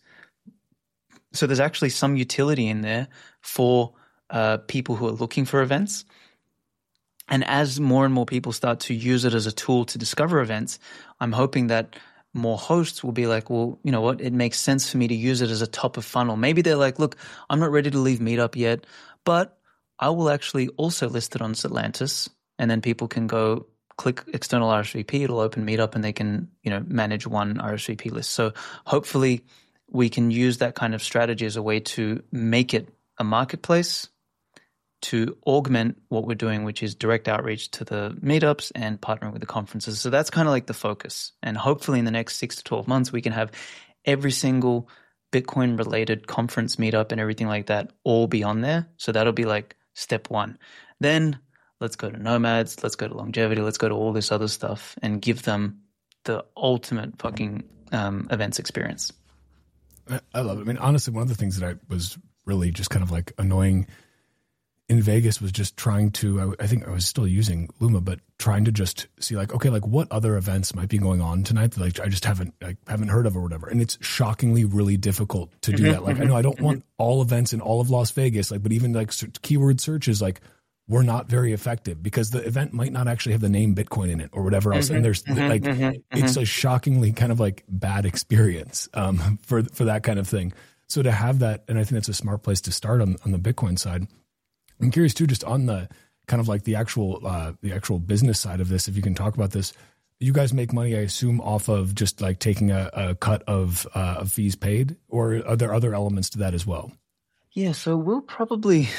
So there's actually some utility in there for uh, people who are looking for events. And as more and more people start to use it as a tool to discover events, I'm hoping that more hosts will be like, well, you know what, it makes sense for me to use it as a top of funnel. Maybe they're like, look, I'm not ready to leave Meetup yet, but I will actually also list it on Satlantis, and then people can go click external R S V P, it'll open Meetup, and they can, you know, manage one R S V P list. So hopefully we can use that kind of strategy as a way to make it a marketplace to augment what we're doing, which is direct outreach to the meetups and partnering with the conferences. So that's kind of like the focus. And hopefully in the next six to twelve months, we can have every single Bitcoin related conference meetup and everything like that all be on there. So that'll be like step one. Then let's go to Nomads, let's go to Longevity, let's go to all this other stuff and give them the ultimate fucking um, events experience. I love it. I mean, honestly, one of the things that I was really just kind of like annoying in Vegas was just trying to, I, I think I was still using Luma, but trying to just see like, okay, like what other events might be going on tonight that like I just haven't, I haven't heard of or whatever. And it's shockingly really difficult to do that. Like, I know I don't want all events in all of Las Vegas, like, but even like keyword searches, like, were not very effective because the event might not actually have the name Bitcoin in it or whatever else. Mm-hmm, and there's mm-hmm, like, mm-hmm, it's a shockingly kind of like bad experience um, for, for that kind of thing. So to have that, and I think that's a smart place to start on, on the Bitcoin side. I'm curious too, just on the kind of like the actual, uh, the actual business side of this, if you can talk about this. You guys make money, I assume, off of just like taking a, a cut of, uh, of fees paid, or are there other elements to that as well? Yeah. So we'll probably,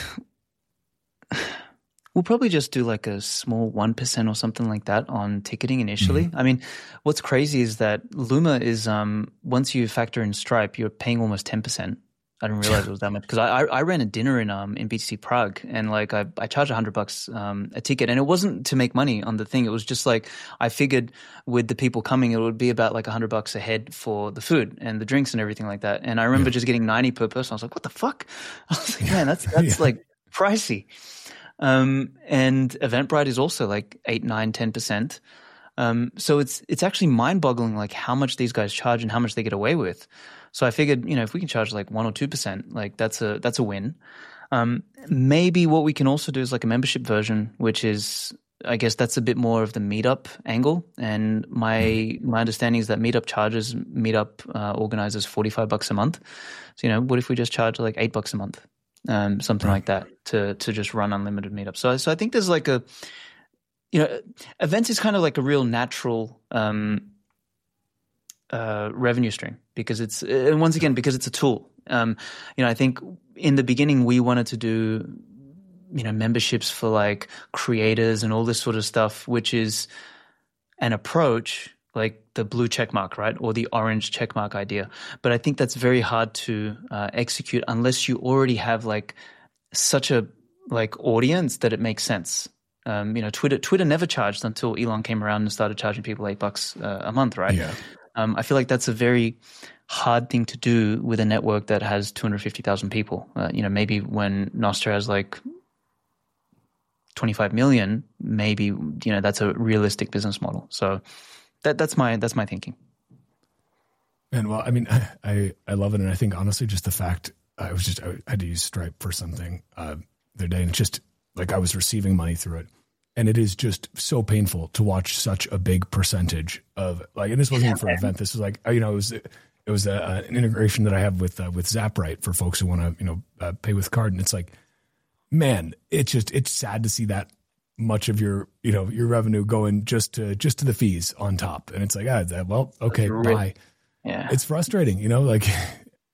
We'll probably just do like a small one percent or something like that on ticketing initially. Mm-hmm. I mean, what's crazy is that Luma is, um, once you factor in Stripe, you're paying almost ten percent. I didn't realize it was that much because I, I, I ran a dinner in, um, in B T C Prague, and like I, I charged a hundred bucks, um, a ticket, and it wasn't to make money on the thing. It was just like, I figured with the people coming, it would be about like a hundred bucks a head for the food and the drinks and everything like that. And I remember yeah. just getting ninety per person. I was like, what the fuck? I was like, man, that's, that's yeah. like pricey. Um, and Eventbrite is also like eight, nine, ten percent. Um, so it's, it's actually mind boggling, like how much these guys charge and how much they get away with. So I figured, you know, if we can charge like one or two percent, like that's a, that's a win. Um, maybe what we can also do is like a membership version, which is, I guess that's a bit more of the Meetup angle. And my, my understanding is that Meetup charges Meetup, uh, organizers forty-five bucks a month. So, you know, what if we just charge like eight bucks a month? Um, something right. like that to, to just run unlimited meetups. So, so I think there's like a, you know, events is kind of like a real natural, um, uh, revenue stream because it's, and once again, because it's a tool. Um, you know, I think in the beginning we wanted to do, you know, memberships for like creators and all this sort of stuff, which is an approach like the blue check mark, right? Or the orange check mark idea. But I think that's very hard to uh, execute unless you already have like such a like audience that it makes sense. Um, you know, Twitter, Twitter never charged until Elon came around and started charging people eight bucks uh, a month, right? Yeah. Um, I feel like that's a very hard thing to do with a network that has two hundred fifty thousand people. Uh, you know, maybe when Nostr has like twenty-five million, maybe, you know, that's a realistic business model. So That that's my that's my thinking. And well, I mean, I I love it, and I think honestly, just the fact I was just I had to use Stripe for something uh, the other day, and it's just like I was receiving money through it, and it is just so painful to watch such a big percentage of like. And this wasn't even for an event. This was like you know it was it was a, an integration that I have with uh, with Zaprite for folks who want to you know uh, pay with card, and it's like, man, it's just it's sad to see that much of your, you know, your revenue going just to, just to the fees on top. And it's like, ah, well, okay, bye. Yeah. It's frustrating, you know, like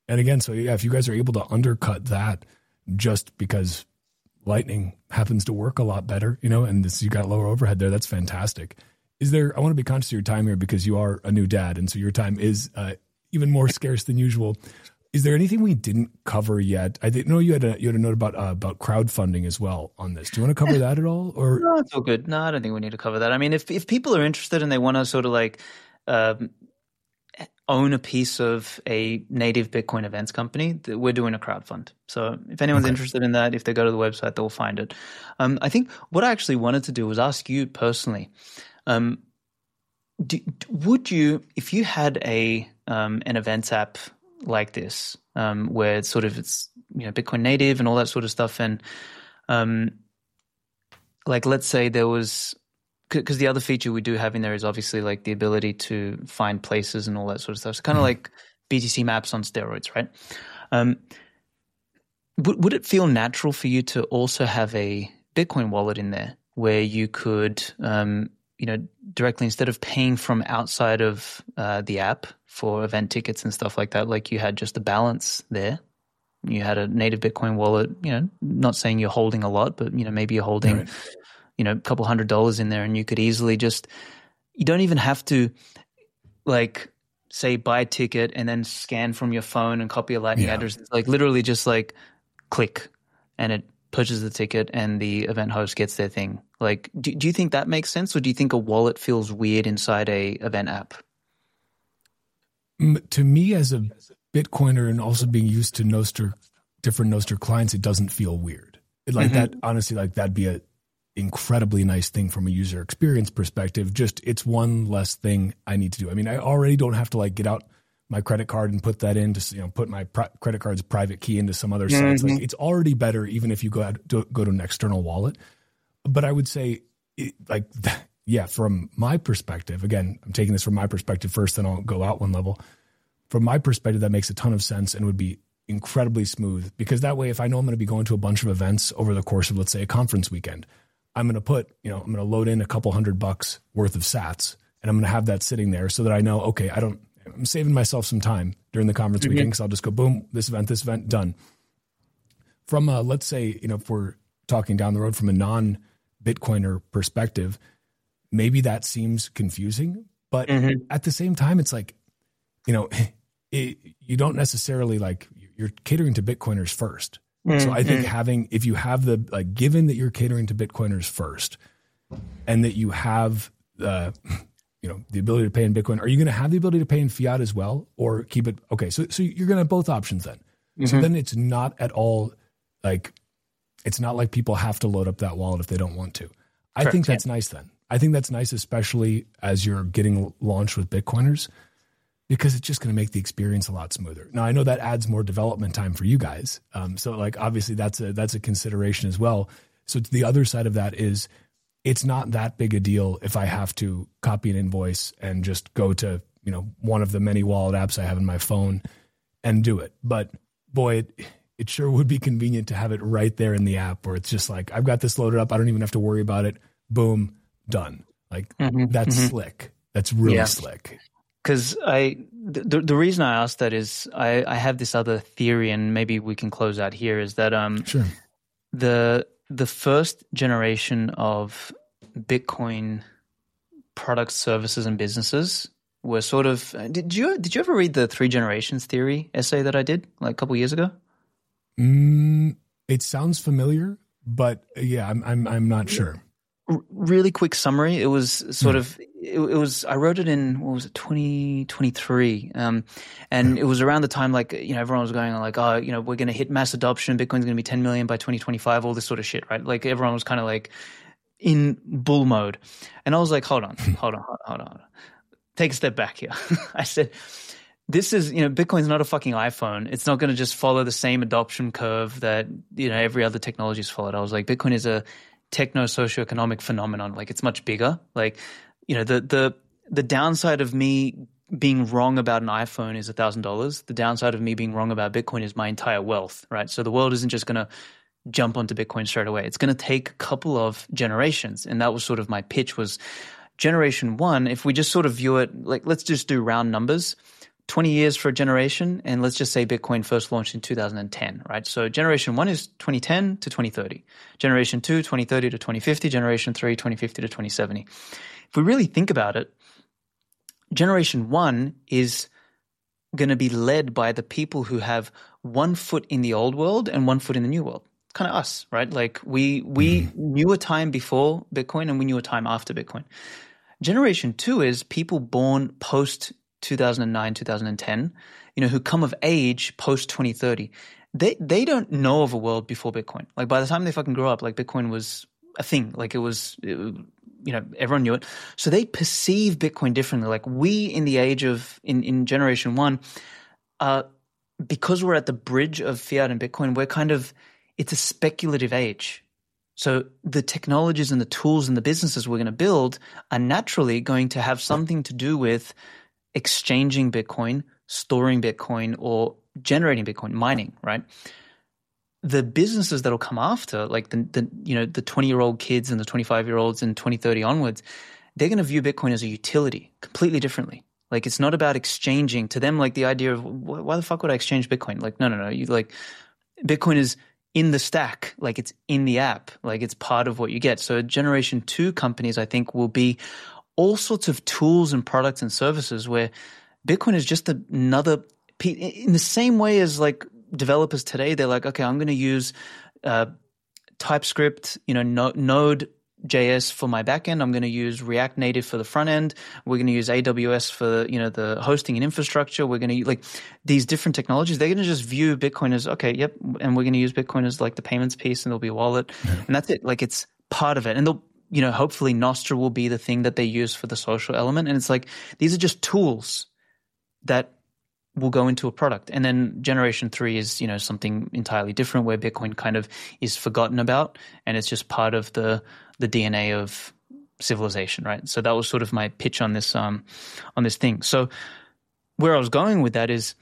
And again, so yeah, if you guys are able to undercut that just because Lightning happens to work a lot better, you know, and this, you got lower overhead there, that's fantastic. Is there, I want to be conscious of your time here because you are a new dad, and so your time is uh, even more scarce than usual. Is there anything we didn't cover yet? I didn't know you had a you had a note about uh, about crowdfunding as well on this. Do you want to cover that at all? Or no, it's all good. No, I don't think we need to cover that. I mean, if if people are interested and they want to sort of like um, own a piece of a native Bitcoin events company, we're doing a crowdfund. So if anyone's okay. interested in that, if they go to the website, they'll find it. Um, I think what I actually wanted to do was ask you personally. Um, do, would you, if you had a um, an events app like this, um, where it's sort of it's you know Bitcoin native and all that sort of stuff, and um, like let's say there was, because the other feature we do have in there is obviously like the ability to find places and all that sort of stuff. It's kind of mm-hmm. like B T C Maps on steroids, right? Um, would would it feel natural for you to also have a Bitcoin wallet in there where you could um, you know, directly instead of paying from outside of uh, the app for event tickets and stuff like that, like you had just a balance there. You had a native Bitcoin wallet, you know, not saying you're holding a lot, but, you know, maybe you're holding, right. you know, a couple hundred dollars in there, and you could easily just, you don't even have to like say buy a ticket and then scan from your phone and copy a Lightning yeah. address. It's like literally just like click and it purchases the ticket and the event host gets their thing. Like, do, do you think that makes sense, or do you think a wallet feels weird inside a event app? To me, as a Bitcoiner and also being used to Nostr, different Nostr clients, it doesn't feel weird. It, like mm-hmm. that, honestly, like that'd be a incredibly nice thing from a user experience perspective. Just it's one less thing I need to do. I mean, I already don't have to like get out my credit card and put that in to, you know, put my pri- credit card's private key into some other mm-hmm. sites. Like it's already better, even if you go out to go to an external wallet. But I would say, it, like, yeah, from my perspective, again, I'm taking this from my perspective first, then I'll go out one level. From my perspective, that makes a ton of sense and would be incredibly smooth, because that way, if I know I'm going to be going to a bunch of events over the course of, let's say, a conference weekend, I'm going to put, you know, I'm going to load in a couple hundred bucks worth of sats, and I'm going to have that sitting there so that I know, okay, I don't, I'm saving myself some time during the conference mm-hmm. weekend, because I'll just go, boom, this event, this event, done. From, a, let's say, you know, if we're talking down the road from a non Bitcoiner perspective, maybe that seems confusing, but mm-hmm. at the same time, it's like, you know, it, you don't necessarily like, you're catering to Bitcoiners first. Mm-hmm. So I think having, if you have the, like, given that you're catering to Bitcoiners first and that you have the, you know, the ability to pay in Bitcoin, are you going to have the ability to pay in fiat as well, or keep it? Okay. So, so you're going to have both options then. Mm-hmm. So then it's not at all like, it's not like people have to load up that wallet if they don't want to. I Correct, think that's yeah. nice then. I think that's nice, especially as you're getting launched with Bitcoiners, because it's just going to make the experience a lot smoother. Now, I know that adds more development time for you guys. Um, so like, obviously that's a, that's a consideration as well. So the other side of that is it's not that big a deal if I have to copy an invoice and just go to, you know, one of the many wallet apps I have in my phone and do it. But boy, it, it sure would be convenient to have it right there in the app, where it's just like, I've got this loaded up. I don't even have to worry about it. Boom, done. Like mm-hmm, that's mm-hmm. slick. That's really yeah. slick. Because I, the, the reason I asked that is I, I have this other theory, and maybe we can close out here, is that um sure. the the first generation of Bitcoin products, services, and businesses were sort of. Did you did you ever read the Three Generations Theory essay that I did like a couple years ago? Mm, it sounds familiar, but yeah, I'm I'm I'm not sure. R- really quick summary. It was sort yeah. of it, it was I wrote it in what was it twenty twenty-three, um, and yeah. it was around the time like you know everyone was going on like oh you know we're going to hit mass adoption. Bitcoin's going to be ten million by twenty twenty-five. All this sort of shit, right? Like everyone was kind of like in bull mode, and I was like, hold on, hold on, hold on, hold on. Take a step back here. I said. This is, you know, Bitcoin's not a fucking iPhone. It's not going to just follow the same adoption curve that, you know, every other technology's followed. I was like, Bitcoin is a techno-socioeconomic phenomenon. Like, it's much bigger. Like, you know, the the the downside of me being wrong about an iPhone is a thousand dollars. The downside of me being wrong about Bitcoin is my entire wealth, right? So the world isn't just going to jump onto Bitcoin straight away. It's going to take a couple of generations. And that was sort of my pitch was generation one, if we just sort of view it, like, let's just do round numbers. twenty years for a generation, and let's just say Bitcoin first launched in two thousand ten, right? So generation one is twenty ten to twenty thirty. Generation two, twenty thirty to twenty fifty. Generation three, twenty fifty to twenty seventy. If we really think about it, generation one is going to be led by the people who have one foot in the old world and one foot in the new world. Kind of us, right? Like we we mm-hmm. knew a time before Bitcoin and we knew a time after Bitcoin. Generation two is people born post two thousand nine, two thousand ten, you know, who come of age post twenty thirty. They they don't know of a world before Bitcoin. Like by the time they fucking grow up, like Bitcoin was a thing. Like it was, it, you know, everyone knew it. So they perceive Bitcoin differently. Like we in the age of, in, in generation one, uh, because we're at the bridge of fiat and Bitcoin, we're kind of, it's a speculative age. So the technologies and the tools and the businesses we're going to build are naturally going to have something to do with exchanging Bitcoin, storing Bitcoin, or generating Bitcoin, mining, right? The businesses that'll come after, like the, the you know the twenty-year-old kids and the twenty-five-year-olds and twenty thirty onwards, they're going to view Bitcoin as a utility completely differently. Like it's not about exchanging. To them, like the idea of why the fuck would I exchange Bitcoin? Like no, no, no. You like Bitcoin is in the stack, like it's in the app, like it's part of what you get. So generation two companies, I think, will be all sorts of tools and products and services where Bitcoin is just another, in the same way as like developers today, they're like, okay, I'm going to use uh, TypeScript, you know, Node J S for my backend. I'm going to use React Native for the front end. We're going to use A W S for, you know, the hosting and infrastructure. We're going to like these different technologies. They're going to just view Bitcoin as, okay, yep. And we're going to use Bitcoin as like the payments piece and there'll be a wallet yeah. and that's it. Like it's part of it. And they'll, you know, hopefully Nostr will be the thing that they use for the social element. And it's like, these are just tools that will go into a product. And then generation three is, you know, something entirely different where Bitcoin kind of is forgotten about and it's just part of the, the D N A of civilization, right? So that was sort of my pitch on this, um, on this thing. So where I was going with that is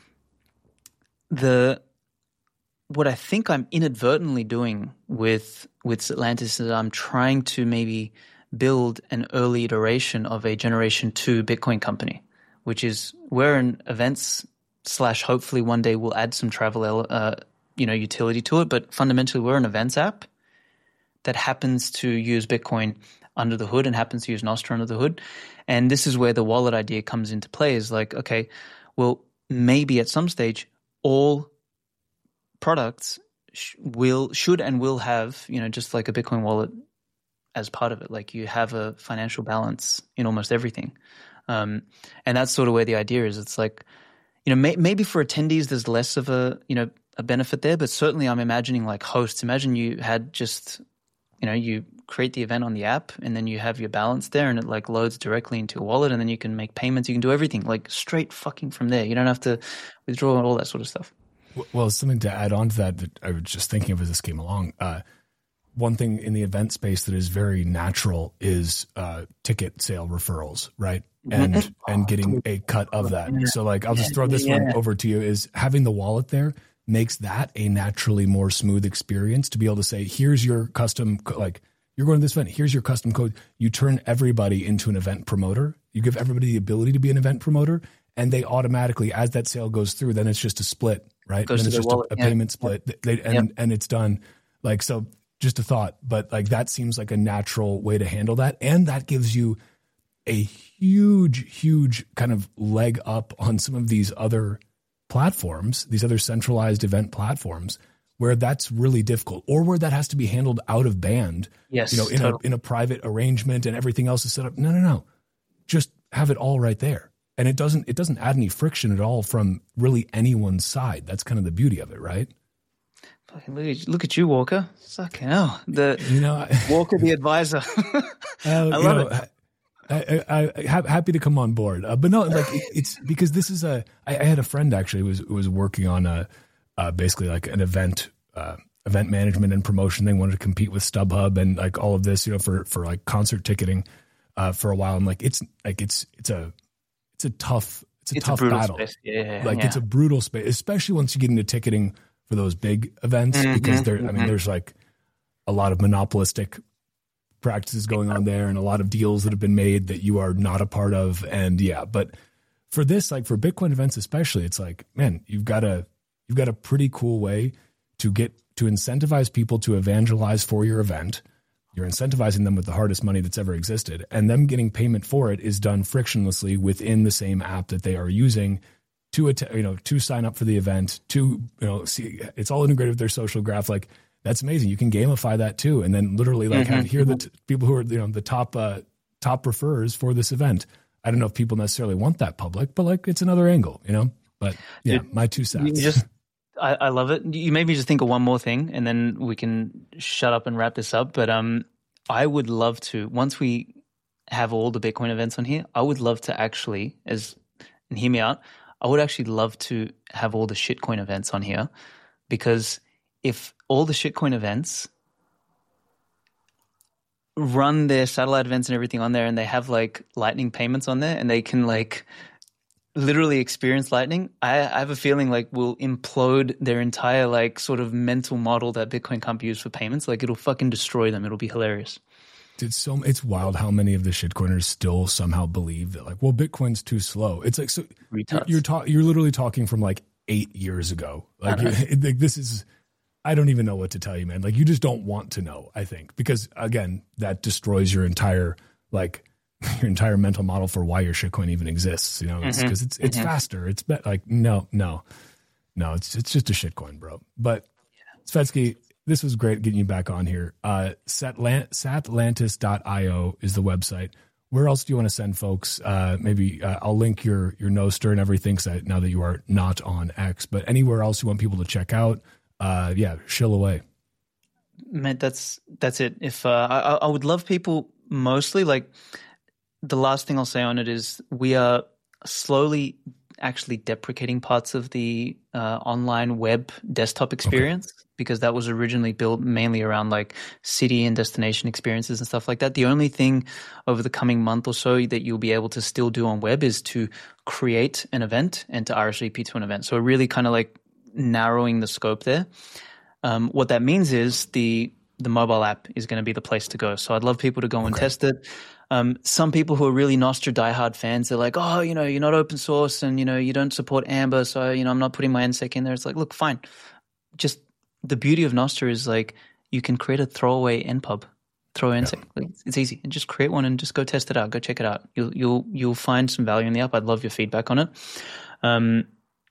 the, what I think I'm inadvertently doing with, with Atlantis is I'm trying to maybe build an early iteration of a generation two Bitcoin company, which is we're an events slash hopefully one day we'll add some travel, uh, you know, utility to it. But fundamentally we're an events app that happens to use Bitcoin under the hood and happens to use Nostr under the hood. And this is where the wallet idea comes into play is like, okay, well, maybe at some stage all products sh- will, should and will have, you know, just like a Bitcoin wallet as part of it. Like you have a financial balance in almost everything. Um, and that's sort of where the idea is. It's like, you know, may, maybe for attendees there's less of a, you know, a benefit there, but certainly I'm imagining like hosts. Imagine you had just, you know, you create the event on the app and then you have your balance there and it like loads directly into your wallet and then you can make payments. You can do everything like straight fucking from there. You don't have to withdraw and all that sort of stuff. Well, something to add on to that that I was just thinking of as this came along. Uh, one thing in the event space that is very natural is uh, ticket sale referrals, right? And and getting a cut of that. So like I'll just throw this yeah. one over to you is having the wallet there makes that a naturally more smooth experience to be able to say, here's your custom, like you're going to this event, here's your custom code. You turn everybody into an event promoter. You give everybody the ability to be an event promoter and they automatically, as that sale goes through, then it's just a split, right? Then it's just a, a yeah. payment split they, and, yep. and it's done. Like, so just a thought, but like that seems like a natural way to handle that. And that gives you a huge, huge kind of leg up on some of these other platforms, these other centralized event platforms where that's really difficult or where that has to be handled out of band, yes, you know, in totally. a, in a private arrangement and everything else is set up. No, no, no. Just have it all right there. And it doesn't, it doesn't add any friction at all from really anyone's side. That's kind of the beauty of it, right? Look at, look at you, Walker. Fucking hell. The, you know, Walker, the advisor. uh, I love know, it. I, I, I happy to come on board, uh, but no, like it, it's because this is a. I, I had a friend actually who was who was working on a uh, basically like an event uh, event management and promotion thing. Wanted to compete with StubHub and like all of this, you know, for for like concert ticketing uh, for a while. I'm like, it's like it's it's a it's a tough it's a it's tough a battle. Space. Yeah, like yeah. it's a brutal space, especially once you get into ticketing for those big events mm-hmm, because there. mm-hmm. I mean, there's like a lot of monopolistic practices going on there and a lot of deals that have been made that you are not a part of. And yeah, but for this, like for Bitcoin events especially, it's like, man, you've got a you've got a pretty cool way to get to incentivize people to evangelize for your event. You're incentivizing them with the hardest money that's ever existed, and them getting payment for it is done frictionlessly within the same app that they are using to att- you know to sign up for the event. To you know, see, it's all integrated with their social graph. Like that's amazing. You can gamify that too, and then literally like mm-hmm. have, hear the t- people who are you know the top uh, top referrers for this event. I don't know if people necessarily want that public, but like it's another angle, you know. But yeah, Dude, my two cents. Just, I, I love it. You made me just think of one more thing, and then we can shut up and wrap this up. But um, I would love to, once we have all the Bitcoin events on here, I would love to actually, as and hear me out, I would actually love to have all the shitcoin events on here, because if all the shitcoin events run their satellite events and everything on there, and they have like lightning payments on there, and they can like literally experience lightning, I, I have a feeling like we'll implode their entire like sort of mental model that Bitcoin can't be used for payments. Like it'll fucking destroy them. It'll be hilarious. It's so it's wild how many of the shitcoiners still somehow believe that like, well, Bitcoin's too slow. It's like, so Retards. you're ta- you're literally talking from like eight years ago. Like, like this is, I don't even know what to tell you, man. Like you just don't want to know, I think, because again, that destroys your entire, like your entire mental model for why your shitcoin even exists. You know, it's because mm-hmm. it's, it's mm-hmm. faster. It's be- like, no, no, no, it's, it's just a shitcoin, bro. But yeah. Svetski, this was great getting you back on here. Uh, Satlant- Satlantis dot io is the website. Where else do you want to send folks? Uh, maybe uh, I'll link your, your Nostr and everything, so now that you are not on X, but anywhere else you want people to check out, uh, yeah, shill away. Man, that's that's it. If uh, I, I would love people mostly, like the last thing I'll say on it is we are slowly actually deprecating parts of the uh, online web desktop experience, okay. because that was originally built mainly around like city and destination experiences and stuff like that. The only thing over the coming month or so that you'll be able to still do on web is to create an event and to R S V P to an event. So really kind of like narrowing the scope there. Um, what that means is the the mobile app is going to be the place to go. So I'd love people to go and okay. test it. Um, some people who are really Nostr diehard fans, they're like, oh, you know, you're not open source and, you know, you don't support Amber. So, you know, I'm not putting my N S E C in there. It's like, look, fine. Just the beauty of Nostr is like you can create a throwaway N P U B, throw N S E C. Yeah. Like, it's easy. And just create one and just go test it out. Go check it out. You'll, you'll, you'll find some value in the app. I'd love your feedback on it. Um,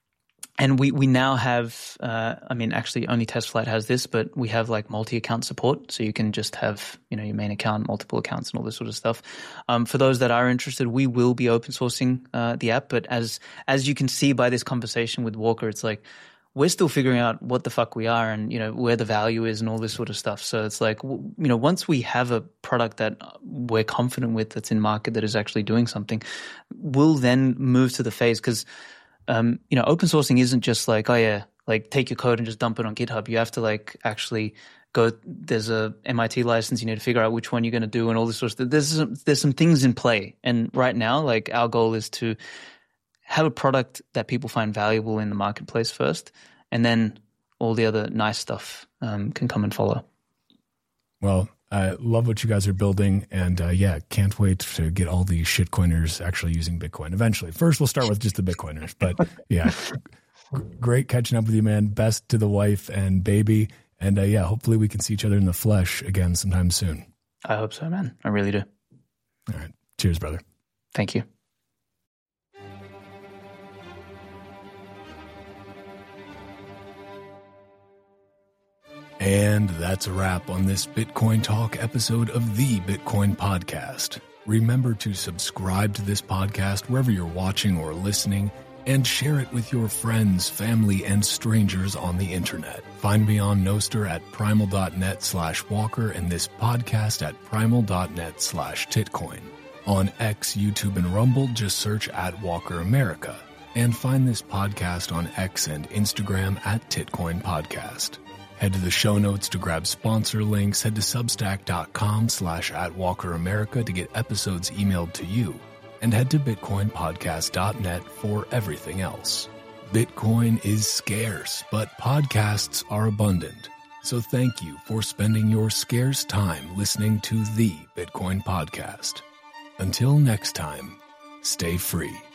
And we, we now have, uh, I mean, actually only TestFlight has this, but we have like multi-account support. So you can just have, you know, your main account, multiple accounts and all this sort of stuff. Um, for those that are interested, we will be open sourcing uh, the app. But as as you can see by this conversation with Walker, it's like we're still figuring out what the fuck we are and, you know, where the value is and all this sort of stuff. So it's like, you know, once we have a product that we're confident with that's in market that is actually doing something, we'll then move to the phase because Um, you know, open sourcing isn't just like, oh yeah, like take your code and just dump it on GitHub. You have to like actually go, there's a M I T license, you need to figure out which one you're going to do and all this sort of stuff. There's some, there's some things in play. And right now, like our goal is to have a product that people find valuable in the marketplace first, and then all the other nice stuff um, can come and follow. Well, I love what you guys are building, and uh, yeah, can't wait to get all these shitcoiners actually using Bitcoin eventually. First, we'll start with just the Bitcoiners, but yeah, G- great catching up with you, man. Best to the wife and baby, and uh, yeah, hopefully we can see each other in the flesh again sometime soon. I hope so, man. I really do. All right. Cheers, brother. Thank you. And that's a wrap on this Bitcoin Talk episode of the Bitcoin Podcast. Remember to subscribe to this podcast wherever you're watching or listening, and share it with your friends, family, and strangers on the internet. Find me on Nostr at primal.net slash walker and this podcast at primal.net slash titcoin. On X, YouTube, and Rumble, just search at Walker America. And find this podcast on X and Instagram at Titcoin Podcast. Head to the show notes to grab sponsor links. Head to substack.com slash at Walker America to get episodes emailed to you. And head to bitcoin podcast dot net for everything else. Bitcoin is scarce, but podcasts are abundant. So thank you for spending your scarce time listening to the Bitcoin Podcast. Until next time, stay free.